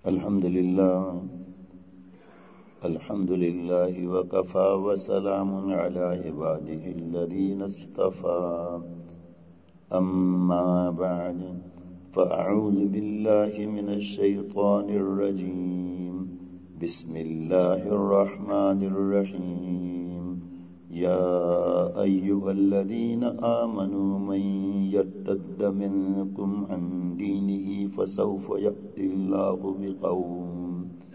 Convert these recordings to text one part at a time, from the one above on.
الحمد لله وكفى وسلام على عباده الذين اصطفى أما بعد فأعوذ بالله من الشيطان الرجيم بسم الله الرحمن الرحيم يا أيها الذين آمنوا من يرتد منكم عن دينه فسوف يأتي الله بقوم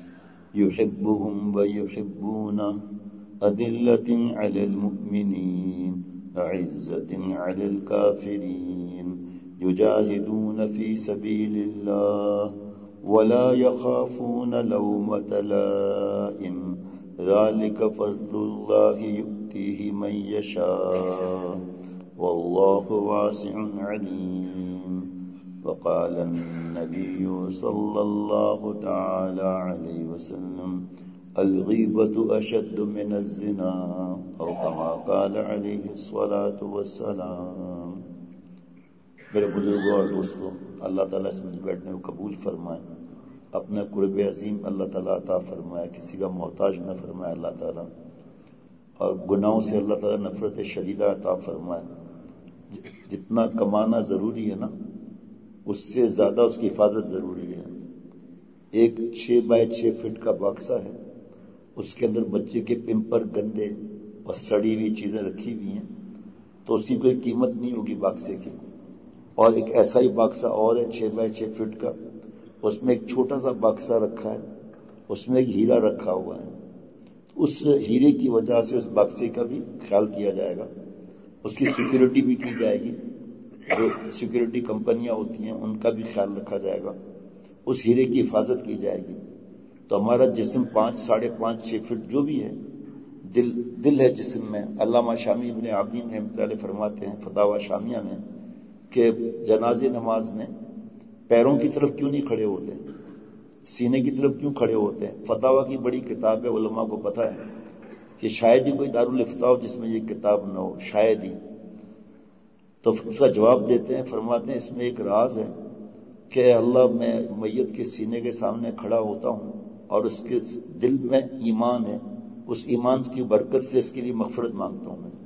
يحبهم ويحبونه أذلة على المؤمنين أعزة على الكافرين يجاهدون في سبيل الله ولا يخافون لومة لائم ذلك فضل الله يؤتيه من يشاء والله واسع عليم. وقال النبي صلى الله تعالى عليه وسلم الغيبة أشد من الزنا أو كما قال عليه الصلاة والسلام. میرے بزرگوں اور دوستوں، اللہ تعالیٰ اس مجھ بیٹھنے کو قبول فرمائے، اپنا قرب عظیم اللہ تعالیٰ عطا فرمائے، کسی کا محتاج نہ فرمائے اللہ تعالیٰ، اور گناہوں سے اللہ تعالیٰ نفرت شدیدہ عطا فرمائے. جتنا کمانا ضروری ہے نا، اس سے زیادہ اس کی حفاظت ضروری ہے. ایک 6x6 فٹ کا باکسا ہے، اس کے اندر بچے کے پمپر گندے اور سڑی ہوئی چیزیں رکھی ہوئی ہیں تو اس کی کوئی قیمت نہیں ہوگی باکسے کی. اور ایک ایسا ہی باکسا اور ہے 6x6 فٹ کا، اس میں ایک چھوٹا سا باکسا رکھا ہے، اس میں ایک ہیرا رکھا ہوا ہے. اس ہیرے کی وجہ سے اس باکسے کا بھی خیال کیا جائے گا، اس کی سیکیورٹی بھی کی جائے گی، جو سیکیورٹی کمپنیاں ہوتی ہیں ان کا بھی خیال رکھا جائے گا، اس ہیرے کی حفاظت کی جائے گی. تو ہمارا جسم 5, 5.5, 6 فٹ جو بھی ہے، دل ہے جسم میں. علامہ شامی ابن عابدین رحمۃ اللہ علیہ فرماتے ہیں فتاوی شامیہ میں کہ جنازے نماز میں پیروں کی طرف کیوں نہیں کھڑے ہوتے، سینے کی طرف کیوں کھڑے ہوتے ہیں. فتاوی کی بڑی کتاب ہے، علماء کو پتہ ہے کہ شاید ہی کوئی دارالفتاء ہو جس میں یہ کتاب نہ ہو، شاید ہی. تو اس کا جواب دیتے ہیں، فرماتے ہیں اس میں ایک راز ہے کہ اللہ میں میت کے سینے کے سامنے کھڑا ہوتا ہوں اور اس کے دل میں ایمان ہے، اس ایمان کی برکت سے اس کے لیے مغفرت مانگتا ہوں میں.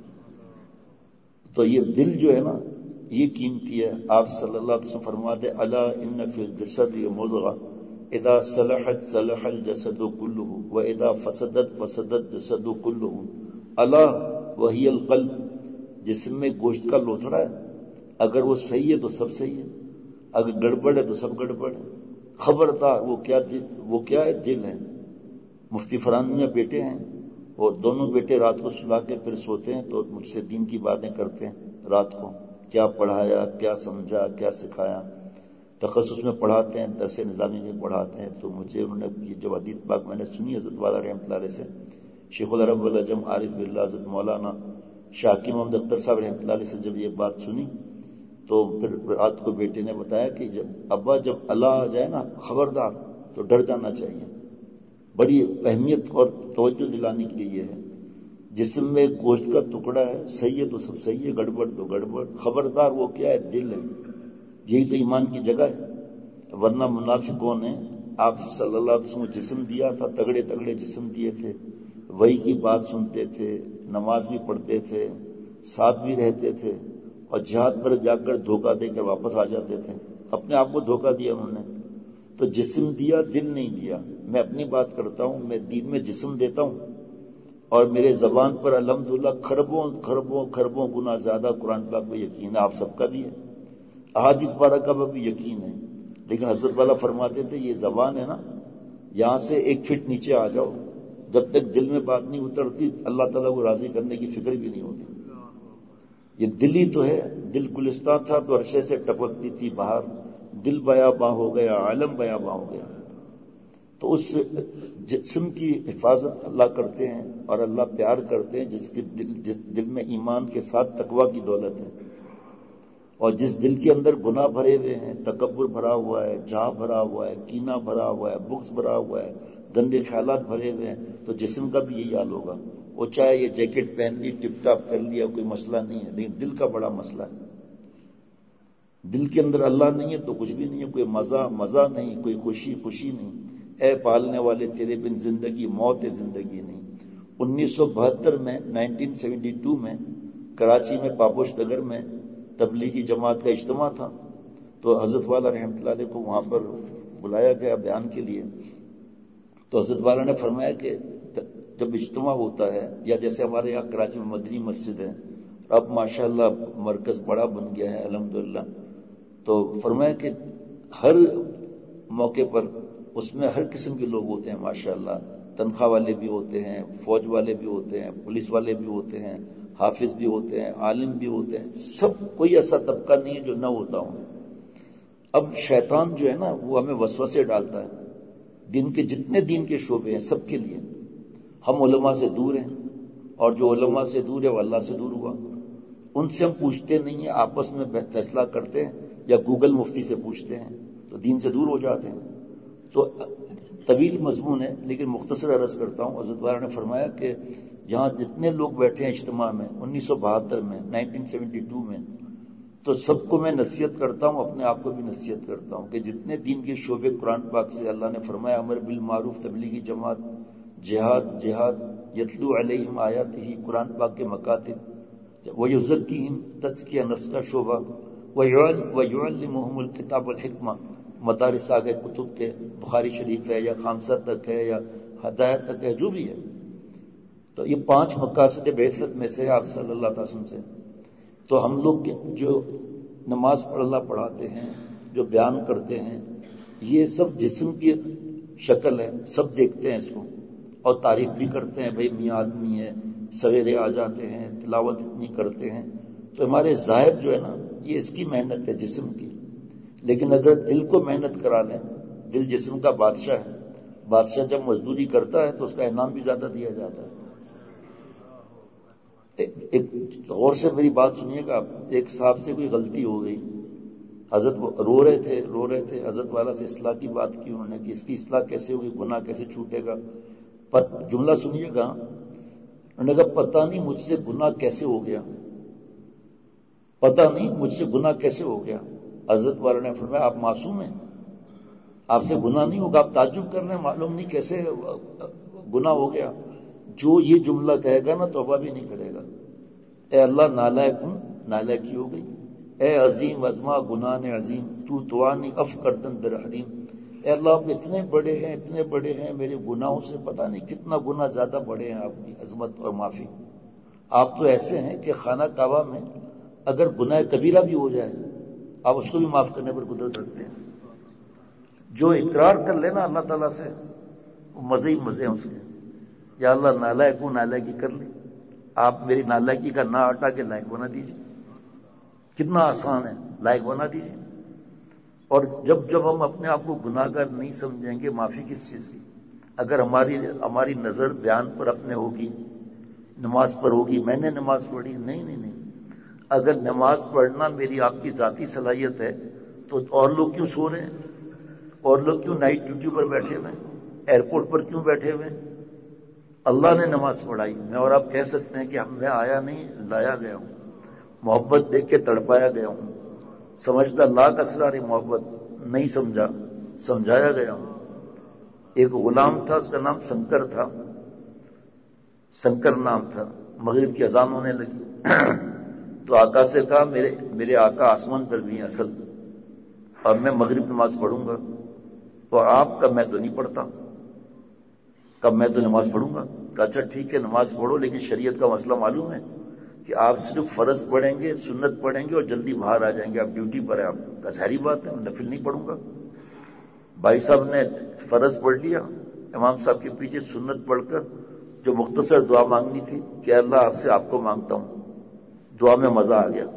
تو یہ دل جو ہے نا، یہ قیمتی ہے. آپ صلی اللہ علیہ وسلم فرماتے الا ان فی الجسد مضغہ اذا صلحت صلح الجسد كله واذا فسدت فسد الجسد كله الا وهي القلب. جسم میں گوشت کا لوتھڑا ہے، اگر وہ صحیح ہے تو سب صحیح ہے، اگر گڑبڑ ہے تو سب گڑبڑ ہے. خبردار وہ کیا ہے؟ دل ہے. مفتی فرحان میاں بیٹے ہیں، اور دونوں بیٹے رات کو سلا کے پھر سوتے ہیں تو مجھ سے دین کی باتیں کرتے ہیں. رات کو کیا پڑھایا، کیا سمجھا، کیا سکھایا. تخصص میں پڑھاتے ہیں، درس نظامی میں پڑھاتے ہیں. تو مجھے انہوں نے یہ جو حدیث پاک میں نے سنی حضرت والا رحمۃ اللہ علیہ سے، شیخ العرب والعجم عارف باللہ حضرت مولانا شاہ حکیم محمد اختر صاحب رحمۃ اللہ علیہ سے جب یہ بات سنی تو پھر رات کو بیٹے نے بتایا کہ جب اللہ آ جائے نا خبردار، تو ڈر جانا چاہیے. بڑی اہمیت اور توجہ دلانے کے لیے یہ ہے. جسم میں گوشت کا ٹکڑا ہے، صحیح ہے تو سب صحیح ہے، گڑبڑ تو گڑبڑ. خبردار وہ کیا ہے؟ دل ہے. یہی تو ایمان کی جگہ ہے. ورنہ منافقوں نے آپ صلی اللہ علیہ وسلم کو جسم دیا تھا، تگڑے تگڑے جسم دیے تھے، وہی کی بات سنتے تھے، نماز بھی پڑھتے تھے، ساتھ بھی رہتے تھے، اور جہاد پر جا کر دھوکہ دے کر واپس آ جاتے تھے. اپنے آپ کو دھوکہ دیا انہوں نے. تو جسم دیا، دل نہیں دیا. میں اپنی بات کرتا ہوں، میں دین میں جسم دیتا ہوں، اور میرے زبان پر الحمدللہ خربوں خربوں خربوں گنا زیادہ قرآن پاک میں یقین ہے. آپ سب کا بھی ہے، احادیث بارکہ پر بھی یقین ہے. لیکن حضرت والا فرماتے تھے یہ زبان ہے نا، یہاں سے 1 فٹ نیچے آ جاؤ، جب تک دل میں بات نہیں اترتی اللہ تعالیٰ کو راضی کرنے کی فکر بھی نہیں ہوتی. یہ دل ہی تو ہے. دل گلستان تھا تو عرشے سے ٹپکتی تھی باہر، دل بیاباں ہو گیا، عالم بیاباں ہو گیا. تو اس جسم کی حفاظت اللہ کرتے ہیں اور اللہ پیار کرتے ہیں جس دل میں ایمان کے ساتھ تقوی کی دولت ہے. اور جس دل کے اندر گناہ بھرے ہوئے ہیں، تکبر بھرا ہوا ہے، جھاگ بھرا ہوا ہے، کینہ بھرا ہوا ہے، بغض بھرا ہوا ہے، گندے خیالات بھرے ہوئے ہیں، تو جسم کا بھی یہی حال ہوگا. وہ چاہے یہ جیکٹ پہن لی، ٹپ ٹاپ کر لیا، کوئی مسئلہ نہیں ہے، لیکن دل کا بڑا مسئلہ ہے. دل کے اندر اللہ نہیں ہے تو کچھ بھی نہیں ہے. کوئی مزہ نہیں، کوئی خوشی نہیں. اے پالنے والے تیرے بن زندگی موت ہے زندگی نہیں۔ 1972 میں 1972 میں کراچی میں پابوش نگر میں تبلیغی جماعت کا اجتماع تھا، تو حضرت والا رحمۃ اللہ علیہ کو وہاں پر بلایا گیا بیان کے لیے۔ تو حضرت والا نے فرمایا کہ جب اجتماع ہوتا ہے، یا جیسے ہمارے یہاں کراچی میں مدنی مسجد ہے، اب ماشاءاللہ مرکز بڑا بن گیا ہے الحمدللہ، تو فرمایا کہ ہر موقع پر اس میں ہر قسم کے لوگ ہوتے ہیں ماشاءاللہ، تنخواہ والے بھی ہوتے ہیں، فوج والے بھی ہوتے ہیں، پولیس والے بھی ہوتے ہیں، حافظ بھی ہوتے ہیں، عالم بھی ہوتے ہیں، سب کوئی ایسا طبقہ نہیں ہے جو نہ ہوتا ہوں۔ اب شیطان جو ہے نا وہ ہمیں وسوسے ڈالتا ہے، دین کے جتنے دین کے شعبے ہیں سب کے لیے۔ ہم علماء سے دور ہیں، اور جو علماء سے دور ہے وہ اللہ سے دور ہوا، ان سے ہم پوچھتے نہیں ہیں، آپس میں فیصلہ کرتے ہیں، یا گوگل مفتی سے پوچھتے ہیں، تو دین سے دور ہو جاتے ہیں۔ تو طویل مضمون ہے لیکن مختصر عرض کرتا ہوں۔ حضرت والا نے فرمایا کہ یہاں جتنے لوگ بیٹھے ہیں اجتماع میں 1972 میں 1972 میں، تو سب کو میں نصیحت کرتا ہوں، اپنے آپ کو بھی نصیحت کرتا ہوں کہ جتنے دین کے شعبے قرآن پاک سے اللہ نے فرمایا امر بالمعروف، تبلیغی جماعت، جہاد یتلو علیہم آیاتہ، قرآن پاک کے مکاتب، ویزکیہم، تزکیہ نفس کا شعبہ، ویعلمہم الکتاب والحکمہ، مدارس آگے کتب کے، بخاری شریف ہے یا خامسہ تک ہے یا ہدایت تک ہے، جو بھی ہے۔ تو یہ 5 مقاصد بعثت میں سے آپ صلی اللہ علیہ وسلم سے۔ تو ہم لوگ جو نماز پڑھاتے ہیں، جو بیان کرتے ہیں، یہ سب جسم کی شکل ہے، سب دیکھتے ہیں اس کو اور تعریف بھی کرتے ہیں، بھئی میاں آدمی ہے، سویرے آ جاتے ہیں، تلاوت اتنی کرتے ہیں۔ تو ہمارے ظاہر جو ہے نا یہ اس کی محنت ہے جسم کی، لیکن اگر دل کو محنت کرا لیں، دل جسم کا بادشاہ ہے، بادشاہ جب مزدوری کرتا ہے تو اس کا انعام بھی زیادہ دیا جاتا ہے۔ ایک غور سے میری بات سنیے گا، ایک صاحب سے کوئی غلطی ہو گئی، حضرت رو رہے تھے، حضرت والا سے اصلاح کی بات کی انہوں نے کہ اس کی اصلاح کیسے ہوگی، گناہ کیسے چھوٹے گا۔ جملہ سنیے گا، انہوں نے کہا پتہ نہیں مجھ سے گناہ کیسے ہو گیا، پتہ نہیں مجھ سے گناہ کیسے ہو گیا۔ حضرت والا نے فرمایا آپ معصوم ہیں، آپ سے گناہ نہیں ہوگا، آپ تعجب کر رہے ہیں معلوم نہیں کیسے گناہ ہو گیا۔ جو یہ جملہ کہے گا نا توبہ بھی نہیں کرے گا، اے اللہ نالائق ہوں، نالائکی ہو گئی، اے عظیم ازما گناہ عظیم تو توانی اف کردن در حریم، اے اللہ آپ اتنے بڑے ہیں، میرے گناہوں سے پتہ نہیں کتنا گناہ زیادہ بڑے ہیں آپ کی عظمت اور معافی۔ آپ تو ایسے ہیں کہ خانہ کعبہ میں اگر گناہ کبیرہ بھی ہو جائے آپ اس کو بھی معاف کرنے پر قدرت رکھتے ہیں۔ جو اقرار کر لینا اللہ تعالیٰ سے وہ مزے ہی مزے ہیں اس کے۔ یا اللہ نالائق ہوں، نالائکی کر لی، آپ میری نالائکی کا نہ ہٹا کے لائق بنا دیجیے، کتنا آسان ہے، لائق بنا دیجیے۔ اور جب ہم اپنے آپ کو گناہ گار نہیں سمجھیں گے، معافی کس چیز کی؟ اگر ہماری نظر بیان پر اپنے ہوگی، نماز پر ہوگی، میں نے نماز پڑھی، نہیں، اگر نماز پڑھنا میری آپ کی ذاتی صلاحیت ہے تو اور لوگ کیوں سو رہے ہیں، اور لوگ کیوں نائٹ ڈیوٹی پر بیٹھے ہوئے ہیں، ایئرپورٹ پر کیوں بیٹھے ہوئے ہیں؟ اللہ نے نماز پڑھائی، میں اور آپ کہہ سکتے ہیں کہ میں آیا نہیں، لایا گیا ہوں، محبت دیکھ کے تڑپایا گیا ہوں، سمجھتا لاکھ اسرار محبت، نہیں سمجھا، سمجھایا گیا ہوں۔ ایک غلام تھا، اس کا نام شنکر تھا، شنکر نام تھا، مغرب کی اذان ہونے لگی تو آقا سے کہا میرے آقا آسمان پر بھی ہیں اصل، اور میں مغرب نماز پڑھوں گا، تو آپ کا میں تو نہیں پڑھتا، کب میں تو نماز پڑھوں گا۔ کہا اچھا ٹھیک ہے نماز پڑھو، لیکن شریعت کا مسئلہ معلوم ہے کہ آپ صرف فرض پڑھیں گے، سنت پڑھیں گے اور جلدی باہر آ جائیں گے، آپ ڈیوٹی پر ہیں آپ۔ کا ظاہری بات ہے نفل نہیں پڑھوں گا۔ بھائی صاحب نے فرض پڑھ لیا، امام صاحب کے پیچھے سنت پڑھ کر جو مختصر دعا مانگنی تھی کہ اللہ آپ سے آپ کو مانگتا ہوں، دعا میں مزہ آ گیا،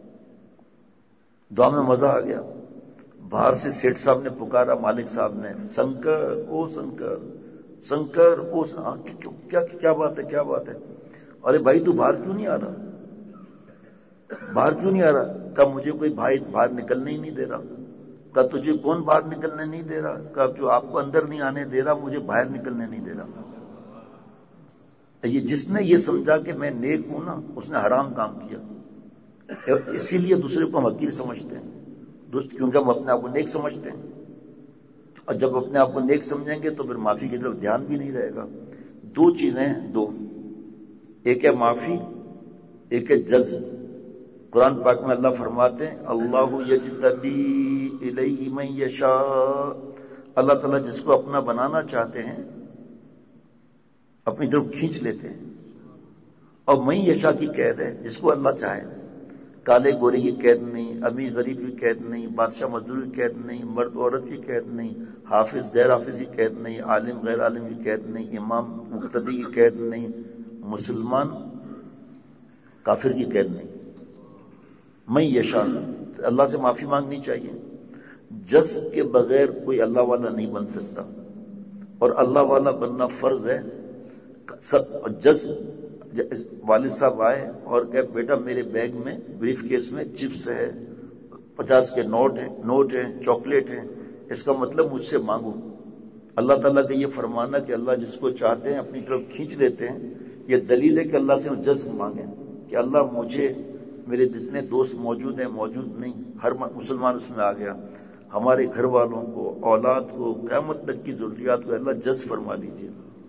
دعا میں مزہ آ گیا۔ باہر سے سیٹھ صاحب نے پکارا، مالک صاحب نے، شنکر او شنکر، شنکر او کیا بات ہے، کیا بات ہے؟ ارے بھائی تو باہر کیوں نہیں آ رہا، باہر کیوں نہیں آ رہا؟ کہا مجھے کوئی بھائی باہر نکلنے ہی نہیں دے رہا۔ کہا تجھے کون باہر نکلنے نہیں دے رہا؟ کہا جو آپ کو اندر نہیں آنے دے رہا مجھے باہر نکلنے نہیں دے رہا۔ یہ جس نے یہ سمجھا کہ میں نیک ہوں نا، اس نے حرام کام کیا۔ اسی لیے دوسرے کو ہم حقیر سمجھتے ہیں، کیونکہ ہم اپنے آپ کو نیک سمجھتے ہیں۔ اور جب اپنے آپ کو نیک سمجھیں گے تو پھر معافی کی طرف دھیان بھی نہیں رہے گا. دو چیزیں ہیں، دو، ایک ہے معافی، ایک ہے جذب. قرآن پاک میں اللہ فرماتے ہیں اللہ یجتبی الیہ من یشاء، اللہ تعالیٰ جس کو اپنا بنانا چاہتے ہیں اپنی طرف کھینچ لیتے ہیں. اور من یشاء کی قید ہے، جس کو اللہ چاہے. کالے گورے کی قید نہیں، امیر غریب کی قید نہیں، بادشاہ مزدور کی قید نہیں، مرد عورت کی قید نہیں، حافظ غیر حافظ کی قید نہیں، عالم غیر عالم کی قید نہیں، امام مقتدی کی قید نہیں، مسلمان کافر کی قید نہیں. من یشاء، اللہ سے معافی مانگنی چاہیے. جذب کے بغیر کوئی اللہ والا نہیں بن سکتا، اور اللہ والا بننا فرض ہے. جذب، والد صاحب آئے اور کہ بیٹا میرے بیگ میں بریف کیس میں چپس ہے، 50 کے نوٹ ہیں، چاکلیٹ ہیں، اس کا مطلب مجھ سے مانگو. اللہ تعالیٰ کا یہ فرمانا کہ اللہ جس کو چاہتے ہیں اپنی طرف کھینچ لیتے ہیں، یہ دلیل ہے کہ اللہ سے جذب مانگیں کہ اللہ مجھے، میرے جتنے دوست موجود ہیں، موجود نہیں، ہر مسلمان اس میں آ گیا، ہمارے گھر والوں کو، اولاد کو، قیامت تک کی ضروریات کو اللہ جذب فرما لیجیے.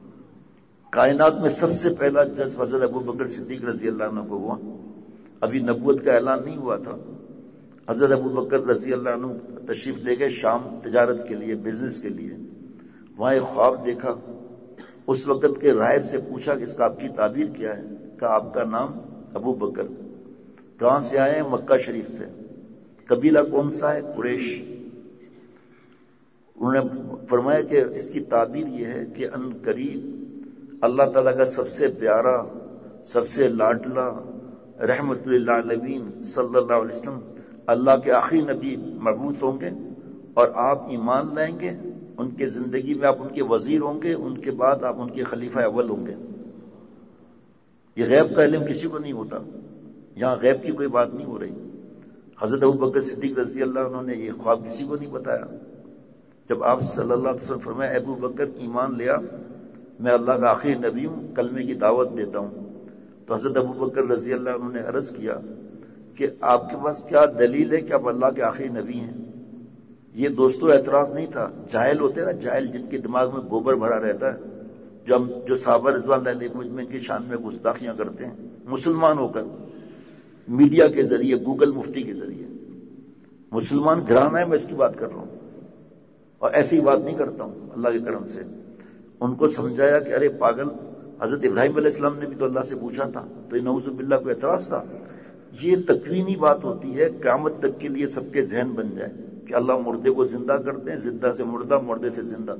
کائنات میں سب سے پہلا جذب حضرت ابوبکر صدیق رضی اللہ عنہ کو ہوا. ابھی نبوت کا اعلان نہیں ہوا تھا. حضرت ابوبکر رضی اللہ عنہ تشریف لے گئے شام تجارت کے لیے، بزنس کے لیے. وہاں ایک خواب دیکھا. اس وقت کے راہب سے پوچھا کہ اس کا آپ کی تعبیر کیا ہے؟ کہا آپ کا نام ابوبکر. کہاں سے آئے ہیں؟ مکہ شریف سے. قبیلہ کون سا ہے؟ قریش. انہوں نے فرمایا کہ اس کی تعبیر یہ ہے کہ ان قریب اللہ تعالیٰ کا سب سے پیارا، سب سے لاڈلا، رحمت للعالمین صلی اللہ علیہ وسلم اللہ کے آخری نبی مبعوث ہوں گے، اور آپ ایمان لائیں گے، ان کے زندگی میں آپ ان کے وزیر ہوں گے، ان کے بعد آپ ان کے خلیفہ اول ہوں گے. یہ غیب کا علم کسی کو نہیں ہوتا، یہاں غیب کی کوئی بات نہیں ہو رہی. حضرت ابوبکر صدیق رضی اللہ عنہ نے یہ خواب کسی کو نہیں بتایا. جب آپ صلی اللہ علیہ وسلم فرمایا ابوبکر ایمان لیا، میں اللہ کا آخری نبی ہوں، کلمے کی دعوت دیتا ہوں، تو حضرت ابوبکر رضی اللہ عنہ نے عرض کیا کہ آپ کے پاس کیا دلیل ہے کہ آپ اللہ کے آخری نبی ہیں؟ یہ دوستو اعتراض نہیں تھا. جاہل ہوتے ہیں نا، جاہل جن کے دماغ میں گوبر بھرا رہتا ہے، جو صحابہ رضوان اللہ علیہ مجمعین کی شان میں گستاخیاں کرتے ہیں، مسلمان ہو کر میڈیا کے ذریعے، گوگل مفتی کے ذریعے. مسلمان گھرانا ہے، میں اس کی بات کر رہا ہوں، اور ایسی بات نہیں کرتا ہوں. اللہ کے کرم سے ان کو سمجھایا کہ ارے پاگل، حضرت ابراہیم علیہ السلام نے بھی تو اللہ سے پوچھا تھا، تو یہ نعوذ باللہ کو اعتراض تھا. یہ تکوینی بات ہوتی ہے، قیامت تک کے لیے سب کے ذہن بن جائے کہ اللہ مردے کو زندہ کرتے ہیں، زندہ سے مردہ، مردے سے زندہ.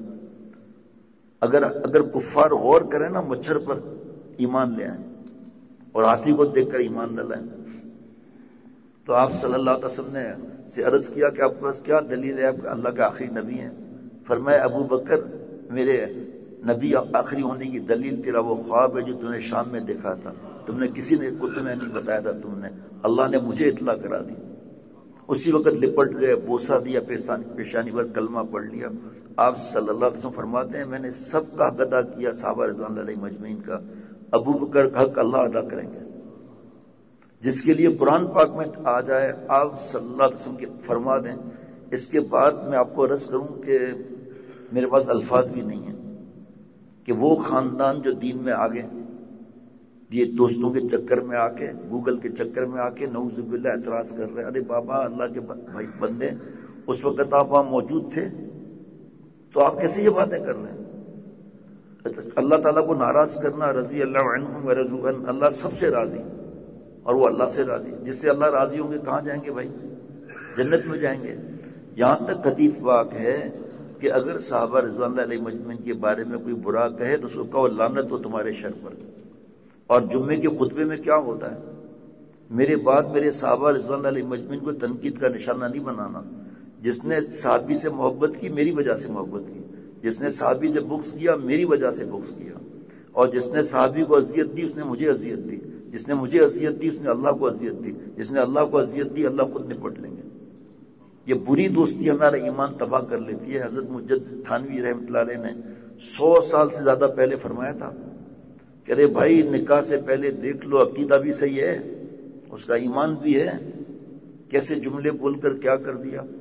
اگر کفار غور کریں نا مچھر پر، ایمان لے آئیں، اور ہاتھی کو دیکھ کر ایمان نہ لائیں. تو آپ صلی اللہ علیہ وسلم نے سے عرض کیا کہ آپ کے پاس کیا دلیل ہے آپ اللہ کے آخری نبی ہیں؟ فرمایا ابو بکر، میرے نبی آخری ہونے کی دلیل تیرا وہ خواب ہے جو تم نے شام میں دیکھا تھا. تم نے کسی نے کو تمہیں نہیں بتایا تھا، تم نے، اللہ نے مجھے اطلاع کرا دی. اسی وقت لپٹ گئے، بوسہ دیا، پیشانی پر کلمہ پڑھ لیا. آپ صلی اللہ علیہ وسلم فرماتے ہیں میں نے سب کا حق ادا کیا، صحابہ رضوان اللہ علیہ مجمعین کا. ابو بکر کا حق اللہ ادا کریں گے. جس کے لیے قرآن پاک میں آ جائے آپ صلی اللہ علیہ وسلم کے فرما دیں. اس کے بعد میں آپ کو عرض کروں کہ میرے پاس الفاظ بھی نہیں ہیں کہ وہ خاندان جو دین میں آگے، یہ دوستوں کے چکر میں آ کے، گوگل کے چکر میں آ کے نعوذ باللہ اعتراض کر رہے ہیں. ارے بابا، اللہ کے بھائی بندے، اس وقت آپ وہاں موجود تھے تو آپ کیسے یہ باتیں کر رہے ہیں؟ اللہ تعالیٰ کو ناراض کرنا، رضی اللہ عنہم ورضوا عنہ، اللہ سب سے راضی اور وہ اللہ سے راضی. جس سے اللہ راضی ہوں گے کہاں جائیں گے بھائی؟ جنت میں جائیں گے. یہاں تک حدیث پاک ہے کہ اگر صحابہ رضوان اللہ علیہ مجمعین کے بارے میں کوئی برا کہے تو اس کو کہو لعنت ہو تمہارے شر پر. اور جمعے کے خطبے میں کیا ہوتا ہے؟ میرے بعد میرے صحابہ رضوان اللہ علیہ مجمعین کو تنقید کا نشانہ نہیں بنانا. جس نے صحابی سے محبت کی میری وجہ سے محبت کی، جس نے صحابی سے بغض کیا میری وجہ سے بغض کیا، اور جس نے صحابی کو اذیت دی اس نے مجھے اذیت دی، جس نے مجھے اذیت دی اس نے اللہ کو اذیت دی، جس نے اللہ کو اذیت دی اللہ خود نپٹ لیں گے. یہ بری دوستی ہمارا ایمان تباہ کر لیتی ہے. حضرت مجدد تھانوی رحمۃ اللہ علیہ نے 100 سال سے زیادہ پہلے فرمایا تھا کہ ارے بھائی، نکاح سے پہلے دیکھ لو، عقیدہ بھی صحیح ہے، اس کا ایمان بھی ہے. کیسے جملے بول کر کیا کر دیا.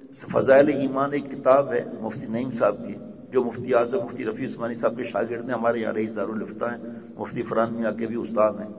فضائل ایمان ایک کتاب ہے مفتی نعیم صاحب کی، جو مفتی اعظم مفتی رفیع عثمانی صاحب کے شاگرد ہیں، ہمارے یہاں رئیس دارالفتہ ہیں، مفتی فرحان میاں کے بھی استاد ہیں۔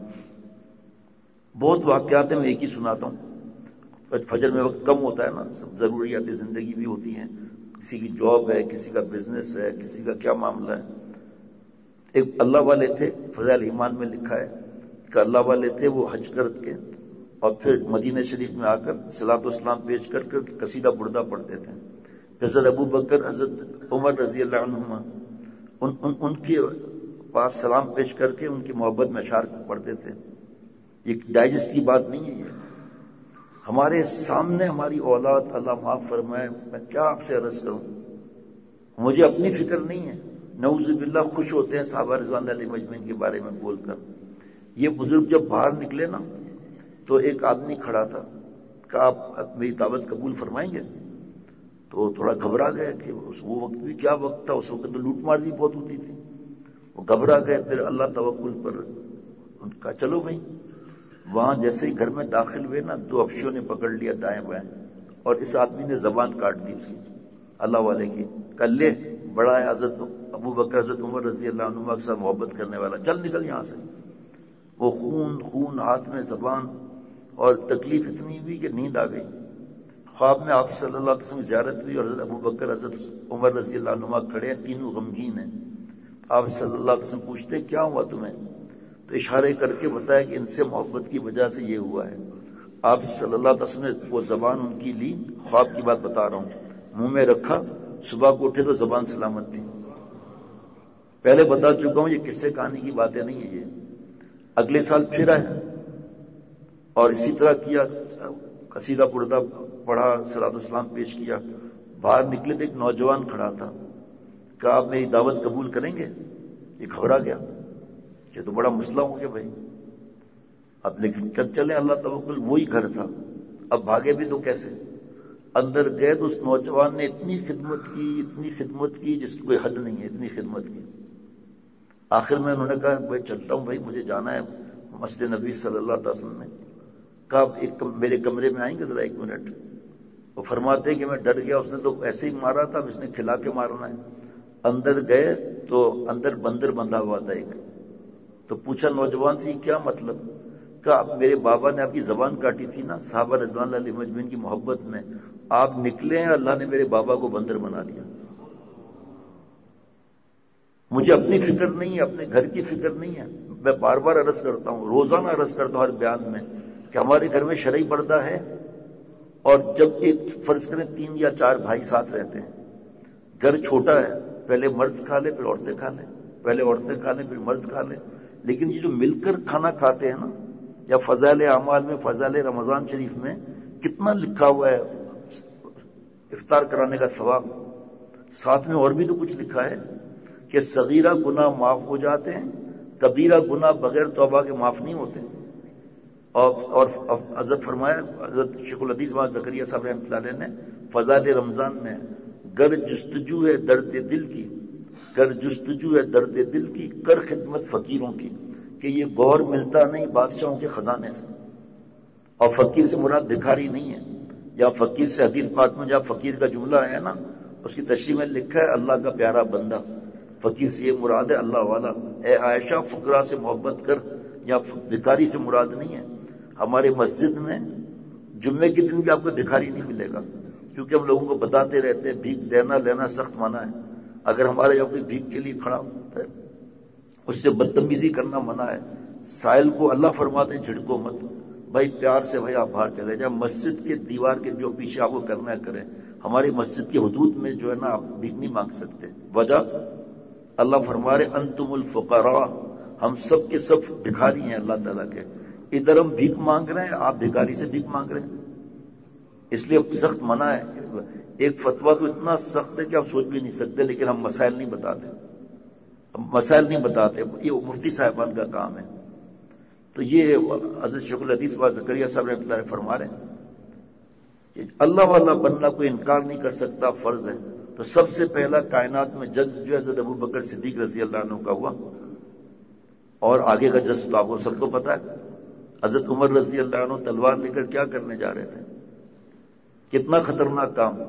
بہت واقعات ہیں، میں ایک ہی سناتا ہوں، فجر میں وقت کم ہوتا ہے نا، سب ضروریات زندگی بھی ہوتی ہیں، کسی کی جاب ہے، کسی کا بزنس ہے، کسی کا کیا معاملہ ہے۔ ایک اللہ والے تھے، فضائل ایمان میں لکھا ہے کہ اللہ والے تھے، وہ حج کر کے اور پھر مدینہ شریف میں آ کر صلاۃ والسلام پیش کر کر قصیدہ بردہ پڑھتے تھے۔ حضرت ابو بکر، حضرت عمر رضی اللہ عنہما ان کے پاس سلام پیش کر کے ان کی محبت میں اشعار پڑھتے تھے۔ یہ ڈائجسٹ کی بات نہیں ہے، یہ ہمارے سامنے ہماری اولاد، اللہ معاف فرمائے، میں کیا آپ سے عرض کروں، مجھے اپنی فکر نہیں ہے۔ نعوذ باللہ خوش ہوتے ہیں صحابہ رضوان اللہ علیہم اجمعین کے بارے میں بول کر۔ یہ بزرگ جب باہر نکلے نا تو ایک آدمی کھڑا تھا کہ آپ میری دعوت قبول فرمائیں گے؟ تو تھوڑا گھبرا گئے کہ وہ وقت بھی کیا وقت تھا، اس وقت تو لوٹ مار بھی بہت ہوتی تھی، وہ گھبرا گئے۔ پھر اللہ توکل پر ان کا چلو بھائی۔ وہاں جیسے ہی گھر میں داخل ہوئے نا، دو حبشیوں نے پکڑ لیا دائیں بائیں، اور اس آدمی نے زبان کاٹ دی اس کی، اللہ والے کی، کہ لے بڑا ہے حضرت ابو بکر حضرت عمر رضی اللہ عنہ کے ساتھ محبت کرنے والا، چل نکل یہاں سے۔ وہ خون ہاتھ میں زبان، اور تکلیف اتنی ہوئی کہ نیند آ گئی۔ خواب میں آپ صلی اللہ علیہ وسلم کی زیارت ہوئی اور حضرت ابو بکر حضرت عمر رضی اللہ عنہ کھڑے ہیں، تینوں غمگین ہیں۔ آپ صلی اللہ علیہ وسلم پوچھتے کیا ہوا تمہیں؟ تو اشارے کر کے بتایا کہ ان سے محبت کی وجہ سے یہ ہوا ہے۔ آپ صلی اللہ علیہ وسلم نے وہ زبان ان کی لی، خواب کی بات بتا رہا ہوں، منہ میں رکھا، صبح کو اٹھے تو زبان سلامت تھی۔ پہلے بتا چکا ہوں، یہ قصے کہانی کی باتیں نہیں ہیں۔ یہ اگلے سال پھر آئے اور اسی طرح کیا، قصیدہ بردہ پڑھا، صلاۃ والسلام پیش کیا۔ باہر نکلے تو ایک نوجوان کھڑا تھا کہ آپ میری دعوت قبول کریں گے؟ یہ گھبرا گیا، یہ تو بڑا مسئلہ ہو گیا بھائی، اب لیکن چلیں اللہ توکل۔ وہی گھر تھا، اب بھاگے بھی تو کیسے؟ اندر گئے تو اس نوجوان نے اتنی خدمت کی جس کی کوئی حد نہیں ہے، اتنی خدمت کی۔ آخر میں انہوں نے کہا بھائی چلتا ہوں بھائی، مجھے جانا ہے مسجد نبی صلی اللہ علیہ وسلم میں۔ کہا میرے کمرے میں آئیں گے ذرا 1 منٹ؟ وہ فرماتے کہ میں ڈر گیا، اس نے تو ایسے ہی مارا تھا، اب اس نے کھلا کے مارنا ہے۔ اندر گئے تو اندر بندر بندھا ہوا تھا ایک، تو پوچھا نوجوان سے کیا مطلب؟ کہا میرے بابا نے آپ کی زبان کاٹی تھی نا صحابہ رضوان اللہ علیہم اجمعین کی محبت میں، آپ نکلے ہیں، اللہ نے میرے بابا کو بندر بنا دیا۔ مجھے اپنی فکر نہیں ہے، اپنے گھر کی فکر نہیں ہے۔ میں بار بار عرض کرتا ہوں، روزانہ عرض کرتا ہوں ہر بیان میں، کہ ہمارے گھر میں شرعی پردہ ہے، اور جب ایک فرض کریں 3 یا 4 بھائی ساتھ رہتے ہیں، گھر چھوٹا ہے، پہلے مرد کھا لے پھر عورتیں کھا لیں، پہلے عورتیں کھا لیں پھر مرد کھا لیں، لیکن یہ جو مل کر کھانا کھاتے ہیں نا، یا فضائل اعمال میں، فضائل رمضان شریف میں کتنا لکھا ہوا ہے افطار کرانے کا ثواب، ساتھ میں اور بھی تو کچھ لکھا ہے کہ صغیرہ گناہ معاف ہو جاتے ہیں، کبیرہ گناہ بغیر توبہ کے معاف نہیں ہوتے۔ اور حضرت فرمایا، حضرت شیخ الحدیث مولانا زکریا صاحب رحمۃ اللہ علیہ نے فضائل رمضان میں، گر جستجو ہے درد دل کی، گر جستجو ہے درد دل کی، کر خدمت فقیروں کی، کہ یہ گور ملتا نہیں بادشاہوں کے خزانے سے۔ اور فقیر سے مراد بھکاری نہیں ہے، یا فقیر سے حدیث پاک میں جہاں فقیر کا جملہ ہے نا، اس کی تشریح میں لکھا ہے اللہ کا پیارا بندہ، فقیر سے یہ مراد ہے اللہ والا۔ اے عائشہ فقراء سے محبت کر، یا بھکاری سے مراد نہیں ہے۔ ہمارے مسجد میں جمعے کے دن بھی آپ کو بھکاری نہیں ملے گا، کیونکہ ہم لوگوں کو بتاتے رہتے ہیں بھیک دینا لینا سخت منع ہے۔ اگر ہمارے یہاں کوئی بھیک کے لیے کھڑا ہوتا ہے، اس سے بدتمیزی کرنا منع ہے۔ سائل کو اللہ فرماتے ہیں جھڑکو مت، بھائی پیار سے بھائی آپ باہر چلے جائیں، مسجد کے دیوار کے جو پیچھے آپ کو کرنا ہے کریں، ہماری مسجد کی حدود میں جو ہے نا آپ بھیک نہیں مانگ سکتے۔ وجہ اللہ فرما رہے انتم الفقراء، ہم سب کے سب بھکاری ہیں اللہ تعالیٰ کے، ادھر ہم بھیک مانگ رہے ہیں، آپ بھکاری سے بھیک مانگ رہے ہیں، اس لیے سخت منع ہے۔ ایک فتویٰ تو اتنا سخت ہے کہ آپ سوچ بھی نہیں سکتے، لیکن ہم مسائل نہیں بتاتے، یہ مفتی صاحبان کا کام ہے۔ تو یہ حضرت شیخ الحدیث مولانا زکریا صاحب رحمۃ اللہ علیہ فرما رہے ہیں کہ اللہ والا بننا کوئی انکار نہیں کر سکتا، فرض ہے۔ تو سب سے پہلا کائنات میں جذب جو حضرت ابو بکر صدیق رضی اللہ عنہ کا ہوا، اور آگے کا جذب تو آپ کو سب کو پتا ہے۔ حضرت عمر رضی اللہ عنہ تلوار لے کر کیا کرنے جا رہے تھے، کتنا خطرناک کام،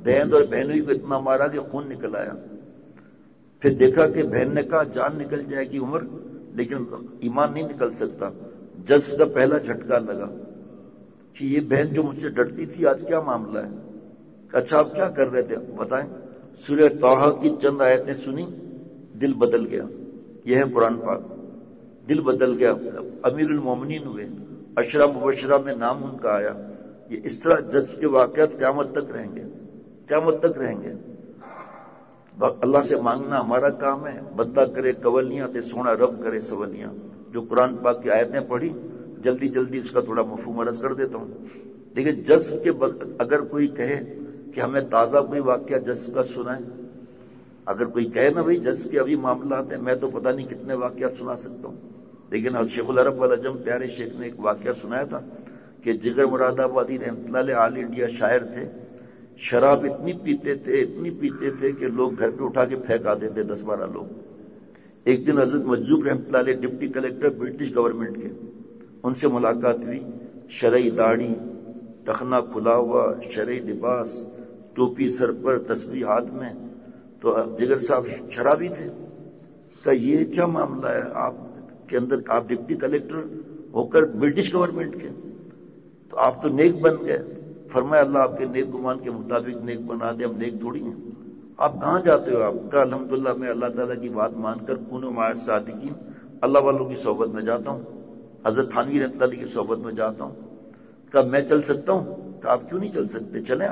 بہن اور بہنوئی کو اتنا مارا کہ خون نکل آیا. پھر دیکھا کہ بہن نے کہا جان نکل جائے گی عمر لیکن ایمان نہیں نکل سکتا. جذب کا پہلا جھٹکا لگا کہ یہ بہن جو مجھ سے ڈرتی تھی آج کیا معاملہ ہے. اچھا آپ کیا کر رہے تھے بتائیں. سورہ طٰہٰ کی چند آیتیں سنی, دل بدل گیا. یہ ہے قرآن پاک. دل بدل گیا, امیر المومنین ہوئے, عشرہ مبشرہ میں نام ان کا آیا. یہ اس طرح جذب کے واقعات قیامت تک رہیں گے, قیامت تک رہیں گے. اللہ سے مانگنا ہمارا کام ہے, بندہ کرے قولیاں تے سونا رب کرے سولیاں. جو قرآن پاک کی آیتیں پڑھی جلدی جلدی اس کا تھوڑا مفہوم عرض کر دیتا ہوں. لیکن جذب کے اگر کوئی کہے کہ ہمیں تازہ کوئی واقعہ جذب کا سنائے, اگر کوئی کہے نا بھائی جذب کے ابھی معاملات ہیں, میں تو پتہ نہیں کتنے واقعات سنا سکتا ہوں. لیکن شیخ العرب والعجم پیارے شیخ نے ایک واقعہ سنایا تھا کہ جگر مراد آبادی رحمۃ اللہ علیہ آل انڈیا شاعر تھے. شراب اتنی پیتے تھے کہ لوگ گھر پہ اٹھا کے پھینکا دیتے 10-12 لوگ. ایک دن حضرت مجذوب رحمۃ اللہ علیہ ڈپٹی کلیکٹر برٹش گورنمنٹ کے, ان سے ملاقات ہوئی. شرعی داڑھی, ٹخنا کھلا ہوا, شرعی لباس, ٹوپی سر پر, تسبیح ہاتھ میں. تو جگر صاحب شرابی تھے. کہ یہ کیا معاملہ ہے آپ کے اندر, آپ ڈپٹی کلیکٹر ہو کر برٹش گورنمنٹ کے, تو آپ تو نیک بن گئے. فرمایا اللہ آپ کے نیک گمان کے مطابق نیک بنا دے, ہم نیک تھوڑی ہیں. آپ کہاں جاتے ہو؟ آپ کہا الحمدللہ میں اللہ تعالیٰ کی بات مان کر کونوا مع الصادقین, اللہ والوں کی صحبت میں جاتا ہوں, حضرت تھانوی رحمۃ اللہ علیہ کی صحبت میں جاتا ہوں. کہا میں چل سکتا ہوں؟ کہا آپ کیوں نہیں چل سکتے, چلیں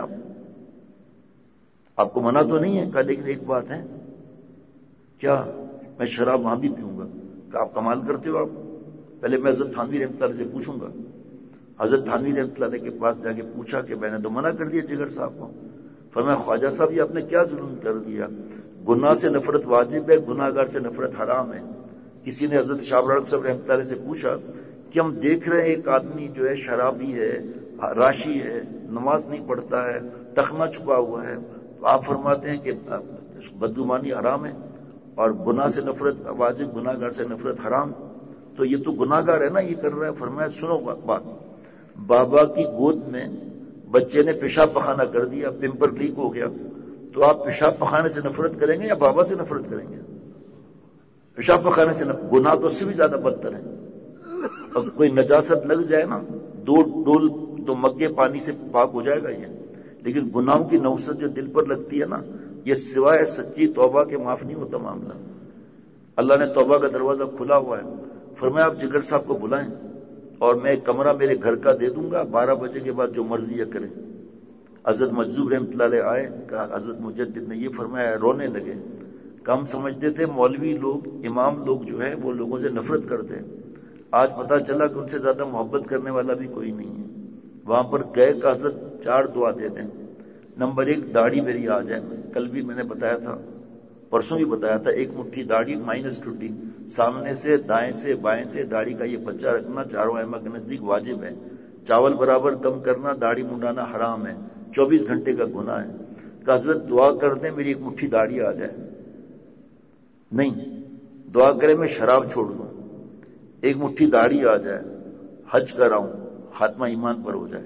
آپ کو منع تو نہیں ہے. کہا لیکن ایک بات ہے. کیا؟ میں شراب وہاں بھی پیوں گا. کہا آپ کمال کرتے ہو, آپ پہلے میں حضرت تھانوی رحمۃ اللہ سے پوچھوں گا. حضرت تھانوی رحمۃ اللہ کے پاس جا کے پوچھا کہ میں نے تو منع کر دیا جگر صاحب کو. فرمایا خواجہ صاحب یہ آپ نے کیا ظلم کر دیا, گناہ سے نفرت واجب ہے, گناہ گار سے نفرت حرام ہے. کسی نے حضرت شاہ ابو صاحب رحمۃ اللہ سے پوچھا کہ ہم دیکھ رہے ہیں ایک آدمی جو ہے شرابی ہے, راشی ہے, نماز نہیں پڑھتا ہے, ٹخنا چھپا ہوا ہے, تو آپ فرماتے ہیں کہ بدگمانی حرام ہے اور گناہ سے نفرت واجب, گناہ گار سے نفرت حرام. تو یہ تو گناہ گار ہے نا, یہ کر رہا ہے. فرمایا سنو بات, بابا کی گود میں بچے نے پیشاب پخانہ کر دیا, پمپر لیک ہو گیا, تو آپ پیشاب پخانے سے نفرت کریں گے یا بابا سے نفرت کریں گے؟ پیشاب پخانے سے گناہ تو اس سے بھی زیادہ بدتر ہے. اور کوئی نجاست لگ جائے نا, 2 ڈول تو مگے پانی سے پاک ہو جائے گا یہ. لیکن گناہوں کی نوست جو دل پر لگتی ہے نا, یہ سوائے سچی توبہ کے معاف نہیں ہوتا معاملہ. اللہ نے توبہ کا دروازہ کھلا ہوا ہے. فرمایا آپ جگر صاحب کو بلائیں اور میں ایک کمرہ میرے گھر کا دے دوں گا, 12 بجے کے بعد جو مرضی یہ کریں. حضرت مجذوب رحمۃ اللہ علیہ آئے, کہا حضرت مجدد نے یہ فرمایا, رونے لگے. کم سمجھتے تھے مولوی لوگ, امام لوگ جو ہے وہ لوگوں سے نفرت کرتے ہیں. آج پتہ چلا کہ ان سے زیادہ محبت کرنے والا بھی کوئی نہیں ہے. وہاں پر گئے کہ حضرت 4 دعا دے دیں. نمبر 1 داڑھی میری آ جائے. کل بھی میں نے بتایا تھا, پرسوں بھی بتایا تھا, 1 مٹھی داڑھی -20, سامنے سے دائیں سے بائیں سے داڑھی کا یہ بچہ رکھنا چاروں ائمہ کے نزدیک واجب ہے. چاول برابر کم کرنا, داڑھی منڈانا حرام ہے, 24 گھنٹے کا گناہ ہے. کہ حضرت دعا کر دیں میری 1 مٹھی داڑھی آ جائے. نہیں, دعا کرے میں شراب چھوڑ دوں, 1 مٹھی داڑھی آ جائے, حج کراؤں, خاتمہ ایمان پر ہو جائے.